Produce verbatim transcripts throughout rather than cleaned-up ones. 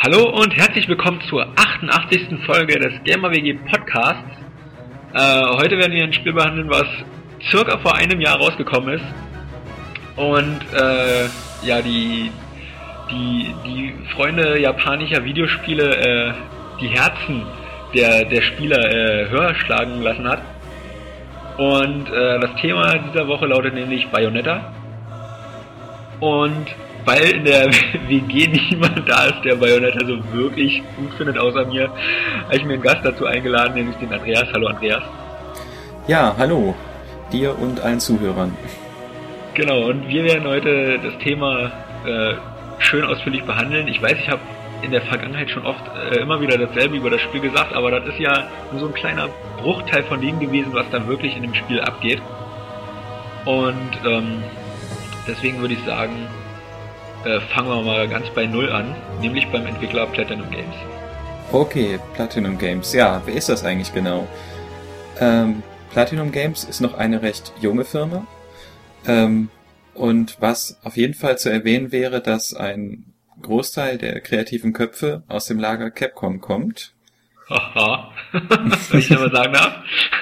Hallo und herzlich willkommen zur achtundachtzigsten Folge des GamerWG Podcasts. Äh, heute werden wir ein Spiel behandeln, was circa vor einem Jahr rausgekommen ist. Und äh, ja, die, die, die Freunde japanischer Videospiele äh, die Herzen der, der Spieler äh, höher schlagen lassen hat. Und äh, das Thema dieser Woche lautet nämlich Bayonetta. Und weil in der W G niemand da ist, der Bayonetta so wirklich gut findet, außer mir, habe ich mir einen Gast dazu eingeladen, nämlich den Andreas. Hallo Andreas. Ja, hallo, dir und allen Zuhörern. Genau, und wir werden heute das Thema äh, schön ausführlich behandeln. Ich weiß, ich habe in der Vergangenheit schon oft äh, immer wieder dasselbe über das Spiel gesagt, aber das ist ja nur so ein kleiner Bruchteil von dem gewesen, was da wirklich in dem Spiel abgeht. Und ähm, deswegen würde ich sagen, Äh, fangen wir mal ganz bei Null an, nämlich beim Entwickler Platinum Games. Okay, Platinum Games. Ja, wer ist das eigentlich genau? Ähm, Platinum Games ist noch eine recht junge Firma. Ähm, und was auf jeden Fall zu erwähnen wäre, dass ein Großteil der kreativen Köpfe aus dem Lager Capcom kommt. Haha, wenn ich das mal sagen darf.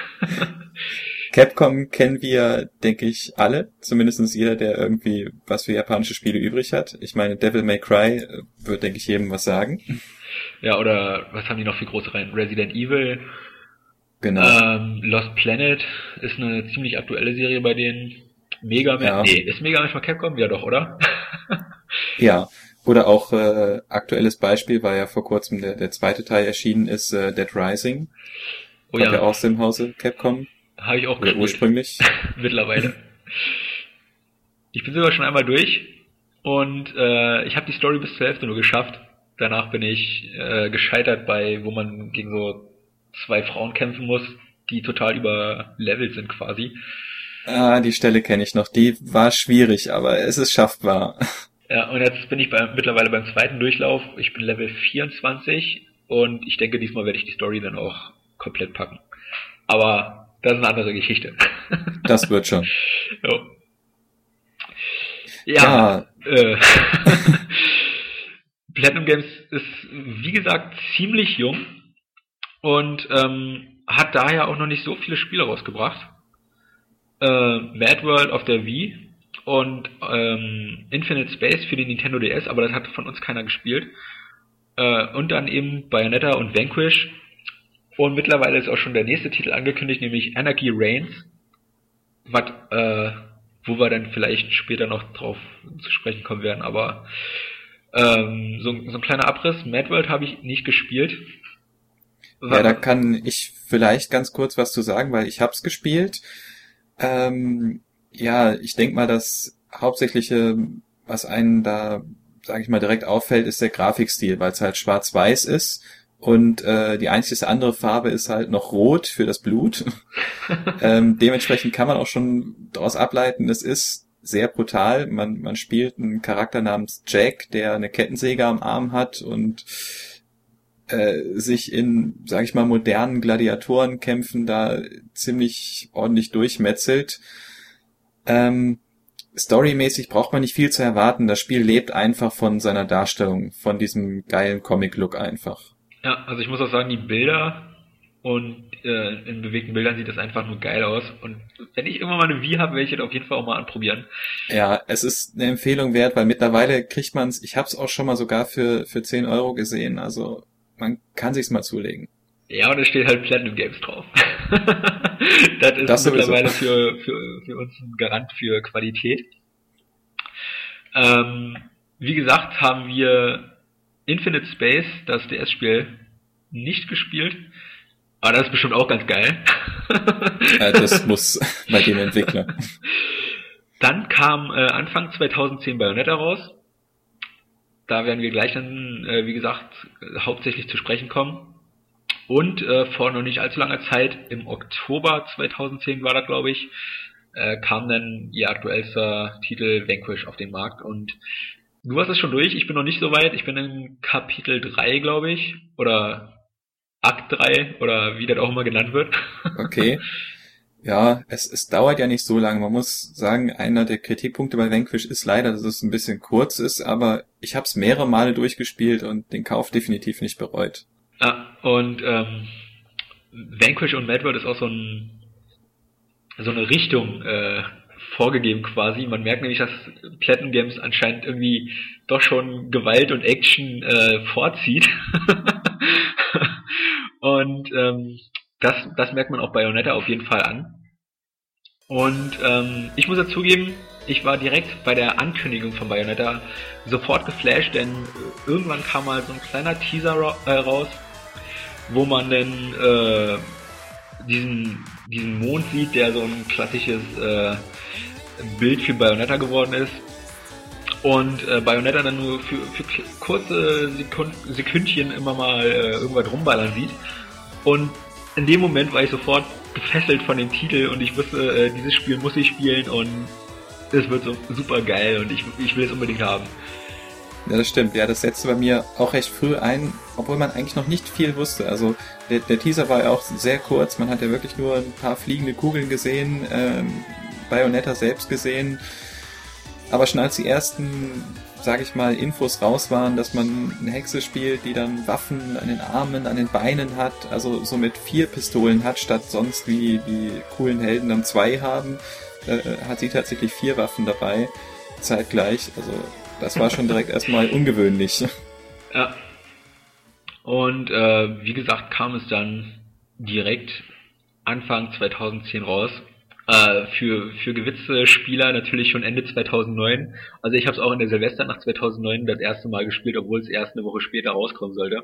Capcom kennen wir, denke ich, alle. Zumindest jeder, der irgendwie was für japanische Spiele übrig hat. Ich meine, Devil May Cry wird, denke ich, jedem was sagen. Ja, oder was haben die noch für große Reihen? Resident Evil. Genau. Ähm, Lost Planet ist eine ziemlich aktuelle Serie bei denen. Mega Man. Ja. Nee, ist Mega Man von Capcom? Ja doch, oder? Ja. Oder auch äh, aktuelles Beispiel, weil ja vor kurzem der, der zweite Teil erschienen ist, äh, Dead Rising. Oh ja. Ja auch aus dem Hause Capcom. Habe ich auch gespielt. Ursprünglich. Mittlerweile. Ich bin sogar schon einmal durch und äh, ich habe die Story bis zur Hälfte nur geschafft. Danach bin ich äh, gescheitert bei, wo man gegen so zwei Frauen kämpfen muss, die total überlevelt sind quasi. Ah, die Stelle kenne ich noch. Die war schwierig, aber es ist schaffbar. Ja, und jetzt bin ich bei, mittlerweile beim zweiten Durchlauf. Ich bin Level vierundzwanzig und ich denke, diesmal werde ich die Story dann auch komplett packen. Aber das ist eine andere Geschichte. Das wird schon. Jo. Ja, ja. Äh, Platinum Games ist, wie gesagt, ziemlich jung und ähm, hat daher auch noch nicht so viele Spiele rausgebracht. Äh, Mad World auf der Wii und ähm, Infinite Space für den Nintendo D S, aber das hat von uns keiner gespielt. Äh, und dann eben Bayonetta und Vanquish. Und mittlerweile ist auch schon der nächste Titel angekündigt, nämlich Anarchy Reigns, was, äh, wo wir dann vielleicht später noch drauf zu sprechen kommen werden, aber ähm, so, so ein kleiner Abriss. Mad World habe ich nicht gespielt. Ja, da kann ich vielleicht ganz kurz was zu sagen, weil ich hab's gespielt. Ähm, ja, ich denke mal, das Hauptsächliche, was einen da, sage ich mal, direkt auffällt, ist der Grafikstil, weil es halt schwarz-weiß ist. Und äh, die einzige andere Farbe ist halt noch rot für das Blut. ähm, dementsprechend kann man auch schon daraus ableiten, es ist sehr brutal. Man, man spielt einen Charakter namens Jack, der eine Kettensäge am Arm hat und äh, sich in, sag ich mal, modernen Gladiatorenkämpfen da ziemlich ordentlich durchmetzelt. Ähm, Storymäßig braucht man nicht viel zu erwarten. Das Spiel lebt einfach von seiner Darstellung, von diesem geilen Comic-Look einfach. Ja, also ich muss auch sagen, die Bilder und äh, in bewegten Bildern sieht das einfach nur geil aus. Und wenn ich irgendwann mal eine Wii habe, werde ich das auf jeden Fall auch mal anprobieren. Ja, es ist eine Empfehlung wert, weil mittlerweile kriegt man es, ich habe es auch schon mal sogar für für zehn Euro gesehen. Also man kann sich's mal zulegen. Ja, und es steht halt Platinum Games drauf. das ist das mittlerweile für, für, für uns ein Garant für Qualität. Ähm, wie gesagt, haben wir Infinite Space, das D S-Spiel, nicht gespielt. Aber das ist bestimmt auch ganz geil. Ja, das muss bei dem Entwickler. Dann kam äh, Anfang zweitausendzehn Bayonetta raus. Da werden wir gleich dann, äh, wie gesagt, hauptsächlich zu sprechen kommen. Und äh, vor noch nicht allzu langer Zeit, im Oktober zweitausendzehn war das, glaube ich, äh, kam dann ihr aktuellster Titel Vanquish auf den Markt. Und du hast es schon durch, ich bin noch nicht so weit. Ich bin in Kapitel drei, glaube ich. Oder Akt drei, oder wie das auch immer genannt wird. Okay. Ja, es, es dauert ja nicht so lange. Man muss sagen, einer der Kritikpunkte bei Vanquish ist leider, dass es ein bisschen kurz ist, aber ich habe es mehrere Male durchgespielt und den Kauf definitiv nicht bereut. Ja, und ähm, Vanquish und Mad World ist auch so ein so eine Richtung äh, vorgegeben quasi. Man merkt nämlich, dass Platinum Games anscheinend irgendwie doch schon Gewalt und Action äh, vorzieht. Und ähm, das, das merkt man auch bei Bayonetta auf jeden Fall an. Und ähm, ich muss dazugeben, ich war direkt bei der Ankündigung von Bayonetta sofort geflasht, denn irgendwann kam mal so ein kleiner Teaser ra- äh, raus, wo man dann äh, diesen, diesen Mond sieht, der so ein klassisches äh, Bild für Bayonetta geworden ist. Und äh, Bayonetta dann nur für, für kurze Sekund- Sekündchen immer mal äh, irgendwas rumballern sieht. Und in dem Moment war ich sofort gefesselt von dem Titel und ich wusste, äh, dieses Spiel muss ich spielen und es wird so super geil und ich, ich will es unbedingt haben. Ja, das stimmt. Ja, das setzte bei mir auch recht früh ein, obwohl man eigentlich noch nicht viel wusste. Also der, der Teaser war ja auch sehr kurz. Man hat ja wirklich nur ein paar fliegende Kugeln gesehen, ähm, Bayonetta selbst gesehen. Aber schon als die ersten, sag ich mal, Infos raus waren, dass man eine Hexe spielt, die dann Waffen an den Armen, an den Beinen hat, also so mit vier Pistolen hat, statt sonst wie die coolen Helden dann zwei haben, äh, hat sie tatsächlich vier Waffen dabei, zeitgleich. Also das war schon direkt erstmal ungewöhnlich. Ja. Und äh, wie gesagt kam es dann direkt Anfang zweitausendzehn raus. Äh, für für gewisse Spieler natürlich schon Ende zweitausendneun. Also ich habe es auch in der Silvesternacht zweitausendneun das erste Mal gespielt, obwohl es erst eine Woche später rauskommen sollte.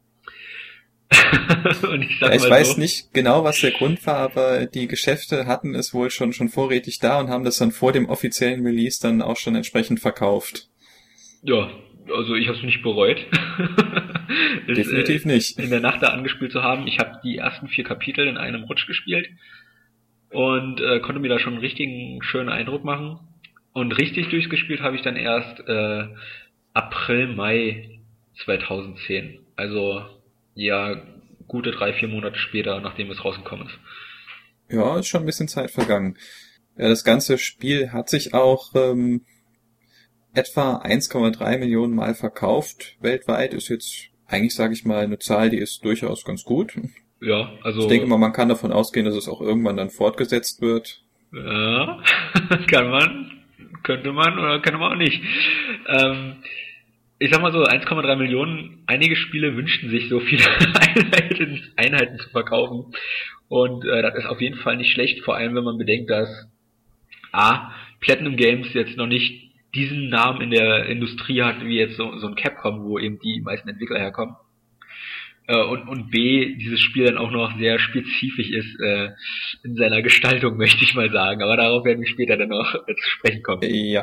Und ich sag ja, ich mal weiß so, nicht genau, was der Grund war, aber die Geschäfte hatten es wohl schon schon vorrätig da und haben das dann vor dem offiziellen Release dann auch schon entsprechend verkauft. Ja, also ich habe es nicht bereut. es, Definitiv äh, nicht. In der Nacht da angespielt zu haben. Ich habe die ersten vier Kapitel in einem Rutsch gespielt. Und äh, konnte mir da schon einen richtigen schönen Eindruck machen. Und richtig durchgespielt habe ich dann erst äh, April, Mai zweitausendzehn. Also ja, gute drei, vier Monate später, nachdem es rausgekommen ist. Ja, ist schon ein bisschen Zeit vergangen. Ja, das ganze Spiel hat sich auch ähm, etwa eins Komma drei Millionen Mal verkauft. Weltweit ist jetzt eigentlich, sage ich mal, eine Zahl, die ist durchaus ganz gut. Ja, also ich denke mal, man kann davon ausgehen, dass es auch irgendwann dann fortgesetzt wird. Ja, kann man, könnte man oder könnte man auch nicht. Ähm, ich sag mal so, eins Komma drei Millionen, einige Spiele wünschten sich so viele Einheiten, Einheiten zu verkaufen. Und äh, das ist auf jeden Fall nicht schlecht, vor allem wenn man bedenkt, dass A, Platinum Games jetzt noch nicht diesen Namen in der Industrie hat, wie jetzt so, so ein Capcom, wo eben die meisten Entwickler herkommen. Und, und B, dieses Spiel dann auch noch sehr spezifisch ist äh, in seiner Gestaltung, möchte ich mal sagen. Aber darauf werden wir später dann noch äh, zu sprechen kommen. Ja.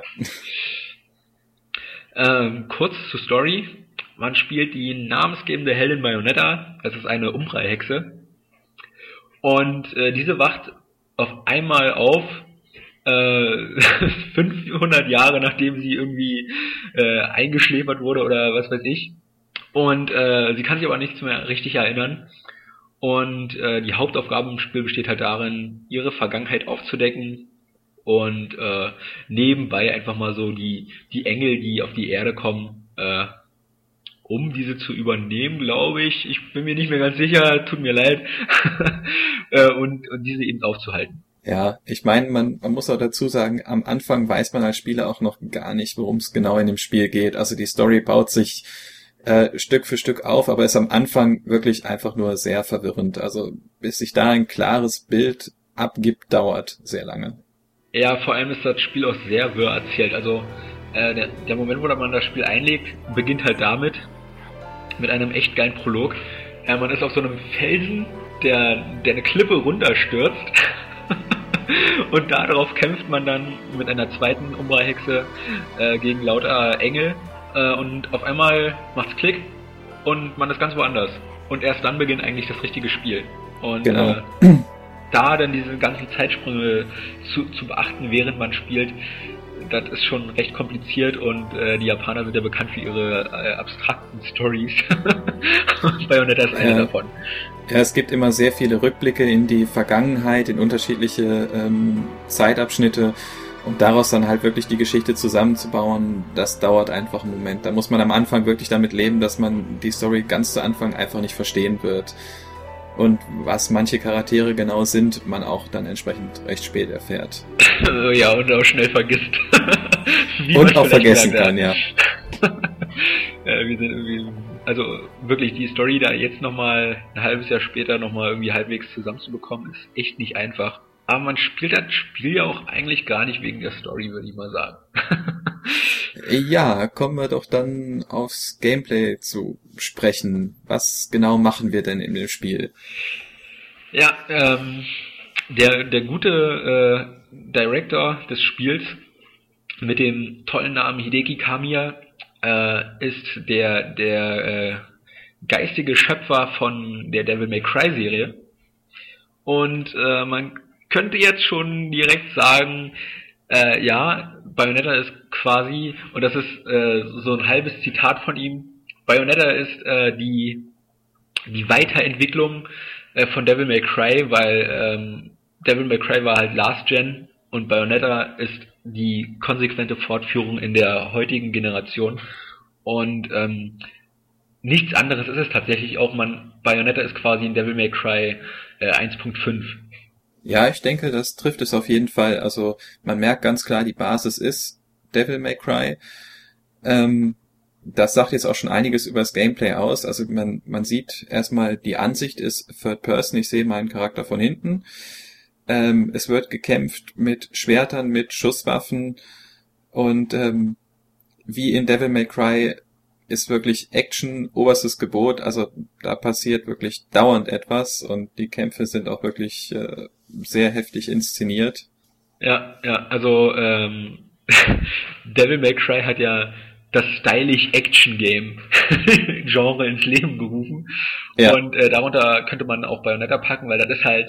Ähm, kurz zur Story. Man spielt die namensgebende Heldin Bayonetta. Das ist eine Umbral-Hexe. Und äh, diese wacht auf einmal auf, äh, fünfhundert Jahre nachdem sie irgendwie äh, eingeschläfert wurde oder was weiß ich. Und äh, sie kann sich aber nichts mehr richtig erinnern. Und äh, die Hauptaufgabe im Spiel besteht halt darin, ihre Vergangenheit aufzudecken und äh, nebenbei einfach mal so die die Engel, die auf die Erde kommen, äh, um diese zu übernehmen, glaube ich. Ich bin mir nicht mehr ganz sicher, tut mir leid. äh, und, und diese eben aufzuhalten. Ja, ich meine, man, man muss auch dazu sagen, am Anfang weiß man als Spieler auch noch gar nicht, worum es genau in dem Spiel geht. Also die Story baut sich Äh, Stück für Stück auf, aber ist am Anfang wirklich einfach nur sehr verwirrend. Also bis sich da ein klares Bild abgibt, dauert sehr lange. Ja, vor allem ist das Spiel auch sehr wirr erzählt. Also äh, der, der Moment, wo man das Spiel einlegt, beginnt halt damit, mit einem echt geilen Prolog. Äh, man ist auf so einem Felsen, der, der eine Klippe runterstürzt. Und darauf kämpft man dann mit einer zweiten Umbra-Hexe äh, gegen lauter Engel. Und auf einmal macht's Klick und man ist ganz woanders. Und erst dann beginnt eigentlich das richtige Spiel. Und genau. äh, da dann diese ganzen Zeitsprünge zu, zu beachten, während man spielt, das ist schon recht kompliziert und äh, die Japaner sind ja bekannt für ihre äh, abstrakten Stories. Und Bayonetta ist eine ja. davon. Ja, es gibt immer sehr viele Rückblicke in die Vergangenheit, in unterschiedliche ähm, Zeitabschnitte und daraus dann halt wirklich die Geschichte zusammenzubauen, das dauert einfach einen Moment. Da muss man am Anfang wirklich damit leben, dass man die Story ganz zu Anfang einfach nicht verstehen wird. Und was manche Charaktere genau sind, man auch dann entsprechend recht spät erfährt. Ja, und auch schnell vergisst. Und auch vergessen kann, ja. Ja, wir sind irgendwie, also wirklich die Story da jetzt nochmal ein halbes Jahr später nochmal irgendwie halbwegs zusammenzubekommen, ist echt nicht einfach. Aber man spielt das Spiel ja auch eigentlich gar nicht wegen der Story, würde ich mal sagen. Ja, kommen wir doch dann aufs Gameplay zu sprechen. Was genau machen wir denn in dem Spiel? Ja, ähm, der, der gute äh, Director des Spiels mit dem tollen Namen Hideki Kamiya äh, ist der, der äh, geistige Schöpfer von der Devil May Cry Serie. Und äh, man könnte jetzt schon direkt sagen, äh, ja, Bayonetta ist quasi, und das ist äh, so ein halbes Zitat von ihm, Bayonetta ist äh, die die Weiterentwicklung äh, von Devil May Cry, weil ähm, Devil May Cry war halt Last Gen und Bayonetta ist die konsequente Fortführung in der heutigen Generation und ähm, nichts anderes ist es tatsächlich auch, man Bayonetta ist quasi ein Devil May Cry äh, eins Punkt fünf. Ja, ich denke, das trifft es auf jeden Fall. Also man merkt ganz klar, die Basis ist Devil May Cry. Ähm, das sagt jetzt auch schon einiges über das Gameplay aus. Also man man sieht erstmal, die Ansicht ist Third Person. Ich sehe meinen Charakter von hinten. Ähm, es wird gekämpft mit Schwertern, mit Schusswaffen und ähm, wie in Devil May Cry ist wirklich Action oberstes Gebot. Also da passiert wirklich dauernd etwas und die Kämpfe sind auch wirklich äh, sehr heftig inszeniert. Ja, ja, also ähm, Devil May Cry hat ja das stylish Action Game Genre ins Leben gerufen. Ja. Und äh, darunter könnte man auch Bayonetta packen, weil das ist halt,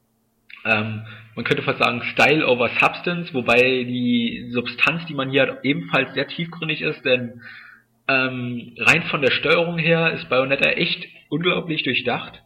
ähm, man könnte fast sagen Style over Substance, wobei die Substanz, die man hier hat, ebenfalls sehr tiefgründig ist, denn ähm, rein von der Steuerung her ist Bayonetta echt unglaublich durchdacht.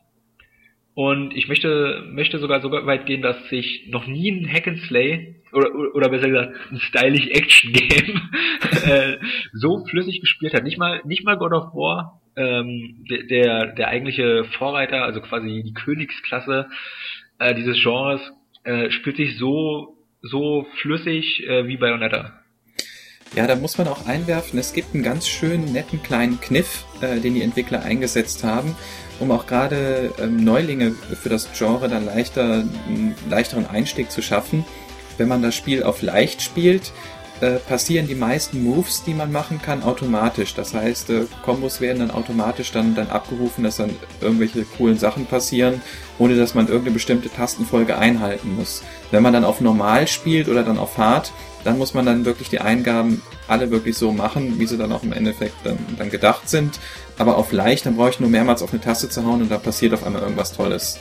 Und ich möchte möchte sogar so weit gehen, dass sich noch nie ein Hack and Slay oder oder besser gesagt ein stylish Action Game äh, so flüssig gespielt hat. Nicht mal nicht mal God of War, ähm, der, der der eigentliche Vorreiter, also quasi die Königsklasse äh, dieses Genres, äh, spielt sich so so flüssig äh, wie Bayonetta. Ja, da muss man auch einwerfen, es gibt einen ganz schönen, netten kleinen Kniff, äh, den die Entwickler eingesetzt haben, um auch gerade ähm, Neulinge für das Genre dann leichter, einen leichteren Einstieg zu schaffen. Wenn man das Spiel auf leicht spielt, äh, passieren die meisten Moves, die man machen kann, automatisch. Das heißt, äh, Kombos werden dann automatisch dann, dann abgerufen, dass dann irgendwelche coolen Sachen passieren, ohne dass man irgendeine bestimmte Tastenfolge einhalten muss. Wenn man dann auf normal spielt oder dann auf hart, dann muss man dann wirklich die Eingaben alle wirklich so machen, wie sie dann auch im Endeffekt dann, dann gedacht sind. Aber auf leicht, dann brauche ich nur mehrmals auf eine Taste zu hauen und da passiert auf einmal irgendwas Tolles.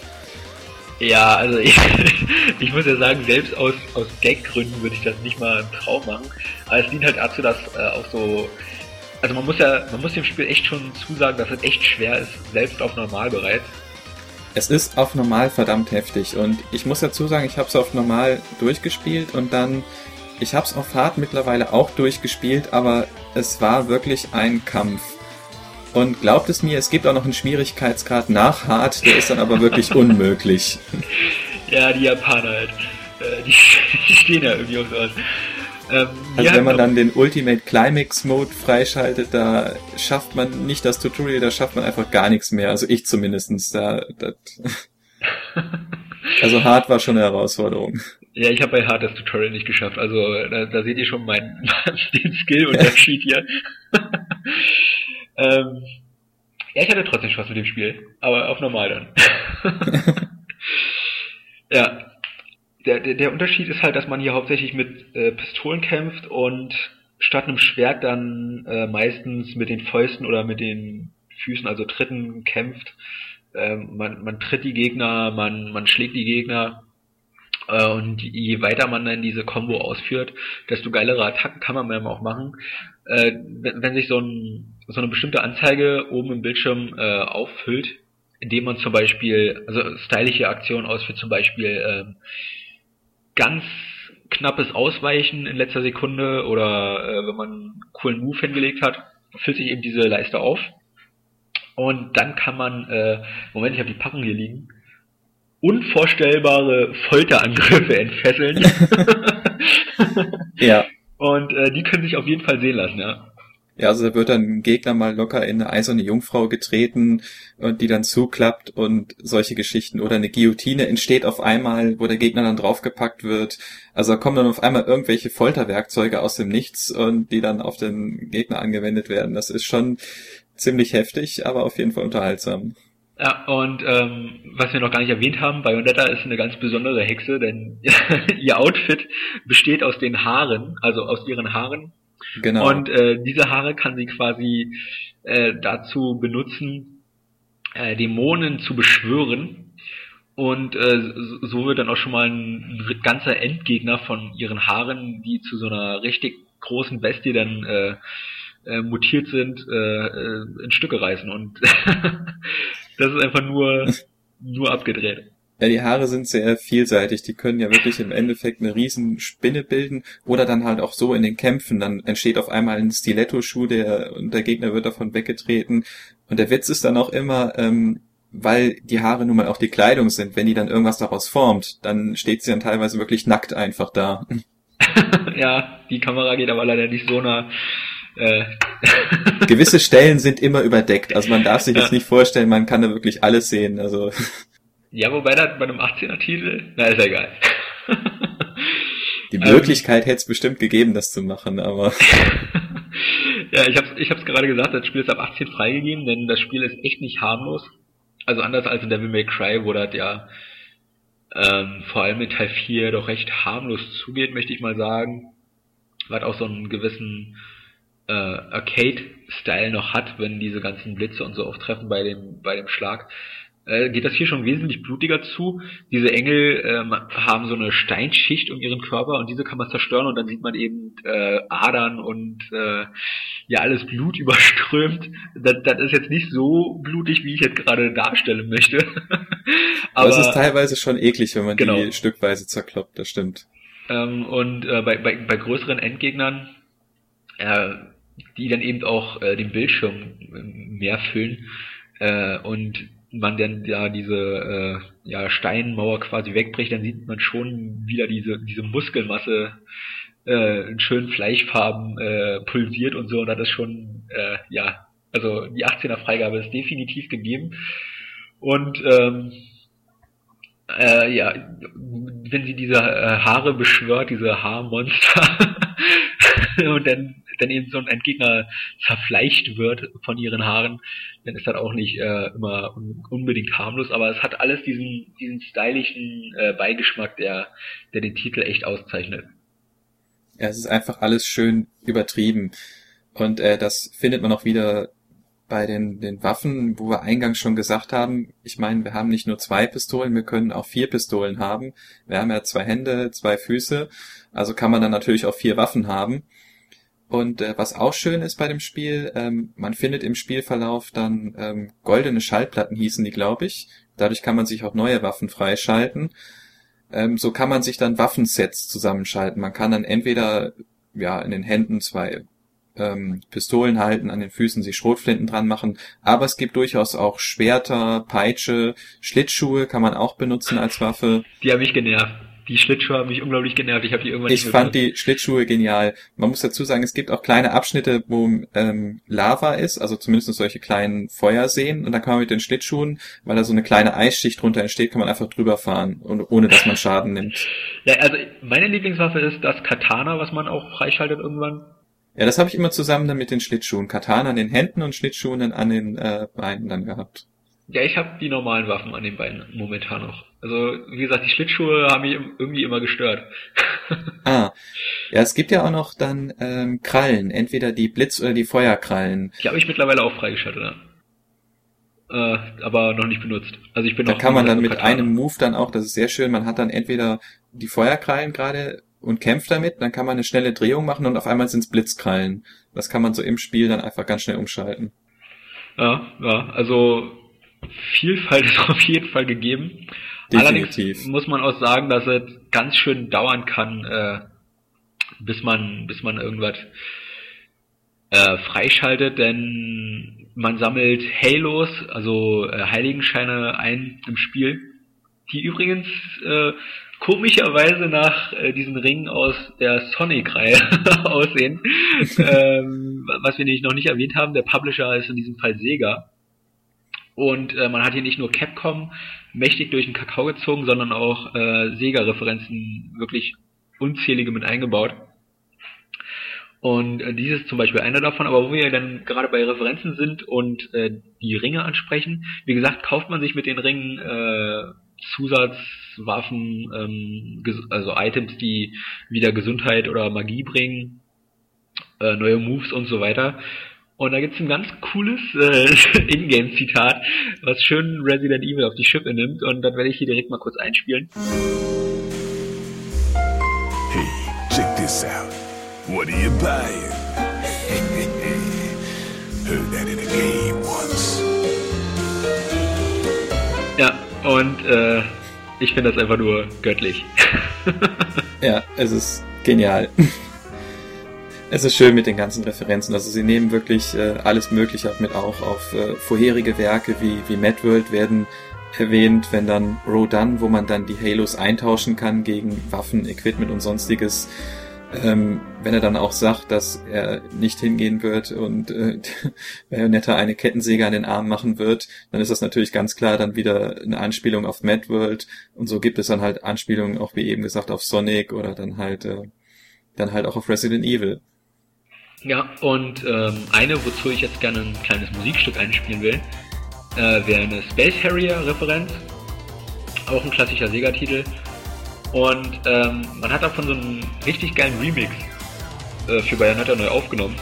Ja, also ich, ich muss ja sagen, selbst aus, aus Gag-Gründen würde ich das nicht mal im Traum machen. Aber es dient halt dazu, dass äh, auch so, also man muss ja, man muss dem Spiel echt schon zusagen, dass es echt schwer ist, selbst auf normal bereits. Es ist auf normal verdammt heftig und ich muss dazu sagen, ich habe es auf normal durchgespielt und dann, ich habe es auf hart mittlerweile auch durchgespielt, aber es war wirklich ein Kampf. Und glaubt es mir, es gibt auch noch einen Schwierigkeitsgrad nach hart, der ist dann aber wirklich unmöglich. Ja, die Japaner halt. Äh, die, die stehen ja irgendwie auf sowas. Ähm, also wenn man dann den Ultimate Climax Mode freischaltet, da schafft man nicht das Tutorial, da schafft man einfach gar nichts mehr. Also ich zumindestens. Da, das also hart war schon eine Herausforderung. Ja, ich habe bei hart das Tutorial nicht geschafft. Also da, da seht ihr schon meinen den Skill-Unterschied hier. ähm, ja, ich hatte trotzdem Spaß mit dem Spiel, aber auf normal dann. Ja. Der, der, der Unterschied ist halt, dass man hier hauptsächlich mit äh, Pistolen kämpft und statt einem Schwert dann äh, meistens mit den Fäusten oder mit den Füßen, also Tritten kämpft. Ähm, man, man tritt die Gegner, man, man schlägt die Gegner. Äh, und je weiter man dann diese Combo ausführt, desto geilere Attacken kann man dann auch machen. Äh, wenn, wenn sich so, ein, so eine bestimmte Anzeige oben im Bildschirm äh, auffüllt, indem man zum Beispiel, also stylische Aktionen ausführt, zum Beispiel äh, ganz knappes Ausweichen in letzter Sekunde oder äh, wenn man einen coolen Move hingelegt hat, füllt sich eben diese Leiste auf. Und dann kann man, äh, Moment, ich habe die Packung hier liegen, unvorstellbare Folterangriffe entfesseln. Ja. Und äh, die können sich auf jeden Fall sehen lassen, ja. Ja, also da wird dann ein Gegner mal locker in eine eiserne Jungfrau getreten und die dann zuklappt und solche Geschichten. Oder eine Guillotine entsteht auf einmal, wo der Gegner dann draufgepackt wird. Also da kommen dann auf einmal irgendwelche Folterwerkzeuge aus dem Nichts und die dann auf den Gegner angewendet werden. Das ist schon ziemlich heftig, aber auf jeden Fall unterhaltsam. Ja, und ähm, was wir noch gar nicht erwähnt haben, Bayonetta ist eine ganz besondere Hexe, denn ihr Outfit besteht aus den Haaren, also aus ihren Haaren. Genau. Und äh, diese Haare kann sie quasi äh, dazu benutzen, äh, Dämonen zu beschwören. Und äh, so wird dann auch schon mal ein ganzer Endgegner von ihren Haaren, die zu so einer richtig großen Bestie dann äh, äh, mutiert sind, äh, äh, in Stücke reißen. Und das ist einfach nur nur abgedreht. Ja, die Haare sind sehr vielseitig. Die können ja wirklich im Endeffekt eine riesen Spinne bilden oder dann halt auch so in den Kämpfen. Dann entsteht auf einmal ein Stiletto-Schuh, der, und der Gegner wird davon weggetreten. Und der Witz ist dann auch immer, ähm, weil die Haare nun mal auch die Kleidung sind, wenn die dann irgendwas daraus formt, dann steht sie dann teilweise wirklich nackt einfach da. Ja, die Kamera geht aber leider nicht so nah. Äh. Gewisse Stellen sind immer überdeckt. Also man darf sich jetzt nicht vorstellen, man kann da wirklich alles sehen. Also ja, wobei da bei einem achtzehner-Titel, na ist ja egal. Die Möglichkeit ähm, hätte es bestimmt gegeben, das zu machen, aber ja, ich hab's, ich hab's gerade gesagt, das Spiel ist ab achtzehn freigegeben, denn das Spiel ist echt nicht harmlos. Also anders als in Devil May Cry, wo das ja ähm, vor allem in Teil vier doch recht harmlos zugeht, möchte ich mal sagen. Was auch so einen gewissen äh, Arcade-Style noch hat, wenn diese ganzen Blitze und so auftreffen bei dem bei dem Schlag. Äh, geht das hier schon wesentlich blutiger zu. Diese Engel ähm, haben so eine Steinschicht um ihren Körper und diese kann man zerstören und dann sieht man eben äh, Adern und äh, ja alles Blut überströmt. Das, das ist jetzt nicht so blutig, wie ich jetzt gerade darstellen möchte. Aber es ist teilweise schon eklig, wenn man genau. die stückweise zerkloppt, das stimmt. Ähm, und äh, bei, bei, bei größeren Endgegnern, äh, die dann eben auch äh, den Bildschirm mehr füllen äh, und man dann ja diese äh, ja Steinmauer quasi wegbricht, dann sieht man schon wieder diese diese Muskelmasse äh, in schönen Fleischfarben äh, pulsiert und so, und das ist schon äh, ja, also die achtzehner Freigabe ist definitiv gegeben. Und ähm, äh, ja, wenn sie diese äh, Haare beschwört, diese Haarmonster und dann dann eben so ein Endgegner zerfleischt wird von ihren Haaren, dann ist das auch nicht äh, immer un- unbedingt harmlos, aber es hat alles diesen diesen stylischen äh, Beigeschmack, der der den Titel echt auszeichnet. Ja, es ist einfach alles schön übertrieben und äh, das findet man auch wieder bei den den Waffen, wo wir eingangs schon gesagt haben, ich meine, wir haben nicht nur zwei Pistolen, wir können auch vier Pistolen haben. Wir haben ja zwei Hände, zwei Füße, also kann man dann natürlich auch vier Waffen haben. Und äh, was auch schön ist bei dem Spiel, ähm, man findet im Spielverlauf dann ähm, goldene Schallplatten, hießen die, glaube ich. Dadurch kann man sich auch neue Waffen freischalten. Ähm, so kann man sich dann Waffensets zusammenschalten. Man kann dann entweder ja in den Händen zwei ähm, Pistolen halten, an den Füßen sich Schrotflinten dran machen. Aber es gibt durchaus auch Schwerter, Peitsche, Schlittschuhe kann man auch benutzen als Waffe. Die haben mich genervt. Die Schlittschuhe haben mich unglaublich genervt. Ich habe die irgendwann Ich nicht mehr fand benutzt. Die Schlittschuhe genial. Man muss dazu sagen, es gibt auch kleine Abschnitte, wo ähm, Lava ist, also zumindest solche kleinen Feuerseen. Und da kann man mit den Schlittschuhen, weil da so eine kleine Eisschicht drunter entsteht, kann man einfach drüber fahren, und ohne dass man Schaden nimmt. Ja, also meine Lieblingswaffe ist das Katana, was man auch freischaltet irgendwann. Ja, das habe ich immer zusammen dann mit den Schlittschuhen. Katana an den Händen und Schlittschuhen dann an den äh, Beinen dann gehabt. Ja, ich habe die normalen Waffen an den Beinen momentan noch. Also, wie gesagt, die Schlittschuhe haben mich irgendwie immer gestört. Ah, ja, es gibt ja auch noch dann ähm, Krallen, entweder die Blitz- oder die Feuerkrallen. Die habe ich mittlerweile auch freigeschaltet, ja. Äh, aber noch nicht benutzt. Also ich bin da noch kann man dann mit Katana. einem Move dann auch, das ist sehr schön, man hat dann entweder die Feuerkrallen gerade und kämpft damit, dann kann man eine schnelle Drehung machen und auf einmal sind's Blitzkrallen. Das kann man so im Spiel dann einfach ganz schnell umschalten. Ja, ja, also Vielfalt ist auf jeden Fall gegeben. Definitiv. Allerdings muss man auch sagen, dass es ganz schön dauern kann, äh, bis man bis man irgendwas äh, freischaltet, denn man sammelt Halos, also äh, Heiligenscheine ein im Spiel, die übrigens äh, komischerweise nach äh, diesen Ringen aus der Sonic-Reihe aussehen. ähm, was wir nämlich noch nicht erwähnt haben, der Publisher ist in diesem Fall Sega. Und äh, man hat hier nicht nur Capcom mächtig durch den Kakao gezogen, sondern auch äh, Sega-Referenzen wirklich unzählige mit eingebaut. Und äh, dies ist zum Beispiel einer davon, aber wo wir dann gerade bei Referenzen sind und äh, die Ringe ansprechen, wie gesagt, kauft man sich mit den Ringen äh, Zusatzwaffen, ähm, also Items, die wieder Gesundheit oder Magie bringen, äh, neue Moves und so weiter. Und da gibt's ein ganz cooles äh, Ingame-Zitat, was schön Resident Evil auf die Schippe nimmt, und das werde ich hier direkt mal kurz einspielen. Hey, check this out. What are you buying? Heard that in a game once. Ja, und äh, ich finde das einfach nur göttlich. Ja, es ist genial. Es ist schön mit den ganzen Referenzen. Also sie nehmen wirklich äh, alles Mögliche mit auch auf äh, vorherige Werke wie wie Mad World werden erwähnt, wenn dann Rodan, wo man dann die Halos eintauschen kann gegen Waffen, Equipment und sonstiges. Ähm, wenn er dann auch sagt, dass er nicht hingehen wird und äh, Bayonetta eine Kettensäge an den Arm machen wird, dann ist das natürlich ganz klar dann wieder eine Anspielung auf Mad World, und so gibt es dann halt Anspielungen auch, wie eben gesagt, auf Sonic oder dann halt äh, dann halt auch auf Resident Evil. Ja, und ähm, eine, wozu ich jetzt gerne ein kleines Musikstück einspielen will, äh, wäre eine Space Harrier Referenz, auch ein klassischer Sega-Titel. Und ähm, man hat davon so einen richtig geilen Remix äh, für Bayonetta neu aufgenommen.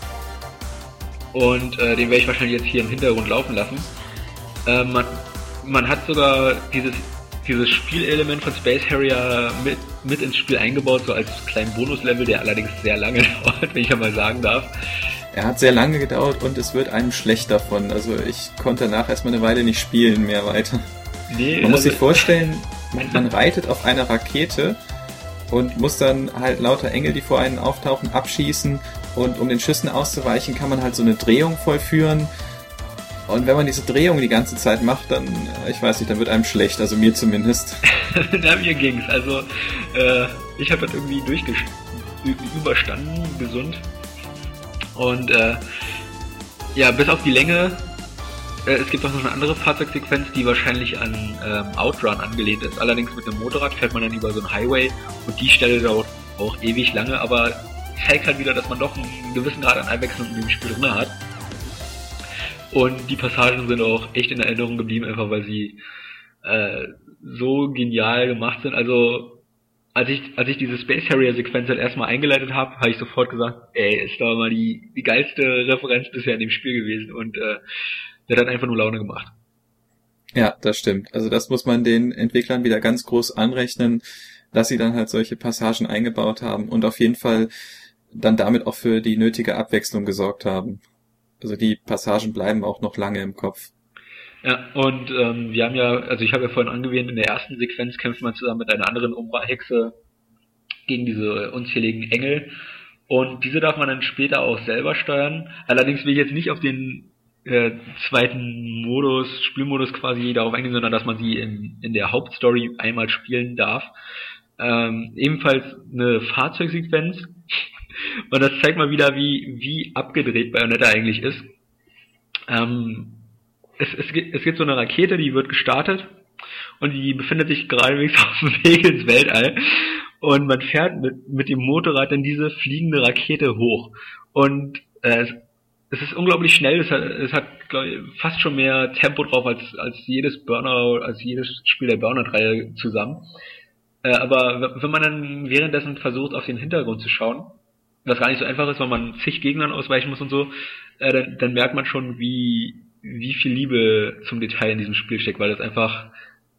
Und äh, den werde ich wahrscheinlich jetzt hier im Hintergrund laufen lassen. Äh, man, man hat sogar dieses, dieses Spielelement von Space Harrier mit, mit ins Spiel eingebaut, so als kleinen Bonuslevel, der allerdings sehr lange dauert, wenn ich ja mal sagen darf. Er hat sehr lange gedauert und es wird einem schlecht davon. Also ich konnte danach erstmal eine Weile nicht spielen mehr weiter. Nee, man muss also sich vorstellen, man, man reitet auf einer Rakete und muss dann halt lauter Engel, die vor einem auftauchen, abschießen, und um den Schüssen auszuweichen, kann man halt so eine Drehung vollführen. Und wenn man diese Drehung die ganze Zeit macht, dann, ich weiß nicht, dann wird einem schlecht, also mir zumindest. Na, mir ging's. Also äh, ich habe das irgendwie durchgest- überstanden, gesund. Und äh, ja, bis auf die Länge, äh, es gibt auch noch eine andere Fahrzeugsequenz, die wahrscheinlich an ähm, Outrun angelehnt ist. Allerdings mit dem Motorrad fährt man dann über so einen Highway, und die Stelle dauert auch ewig lange, aber zeigt halt wieder, dass man doch einen gewissen Grad an Abwechslung in dem Spiel drin hat. Und die Passagen sind auch echt in Erinnerung geblieben, einfach weil sie äh, so genial gemacht sind. Also als ich als ich diese Space Harrier Sequenz halt erstmal eingeleitet habe, habe ich sofort gesagt, ey, ist doch mal die die geilste Referenz bisher in dem Spiel gewesen, und äh, der hat einfach nur Laune gemacht. Ja, das stimmt. Also das muss man den Entwicklern wieder ganz groß anrechnen, dass sie dann halt solche Passagen eingebaut haben und auf jeden Fall dann damit auch für die nötige Abwechslung gesorgt haben. Also die Passagen bleiben auch noch lange im Kopf. Ja, und ähm, wir haben ja, also ich habe ja vorhin angewähnt, in der ersten Sequenz kämpft man zusammen mit einer anderen Umbra-Hexe gegen diese unzähligen Engel, und diese darf man dann später auch selber steuern. Allerdings will ich jetzt nicht auf den äh, zweiten Modus, Spielmodus quasi darauf eingehen, sondern dass man sie in, in der Hauptstory einmal spielen darf. Ähm, ebenfalls eine Fahrzeugsequenz, und das zeigt mal wieder, wie wie abgedreht Bayonetta eigentlich ist. Ähm, es, es, gibt, es gibt so eine Rakete, die wird gestartet, und die befindet sich geradewegs auf dem Weg ins Weltall, und man fährt mit, mit dem Motorrad dann diese fliegende Rakete hoch, und äh, es, es ist unglaublich schnell. Es hat, es hat glaub ich, fast schon mehr Tempo drauf als als jedes Burner, als jedes Spiel der Burnout-Reihe zusammen. Äh, aber wenn man dann währenddessen versucht, auf den Hintergrund zu schauen, was gar nicht so einfach ist, weil man zig Gegnern ausweichen muss und so, äh, dann, dann merkt man schon, wie wie viel Liebe zum Detail in diesem Spiel steckt, weil das einfach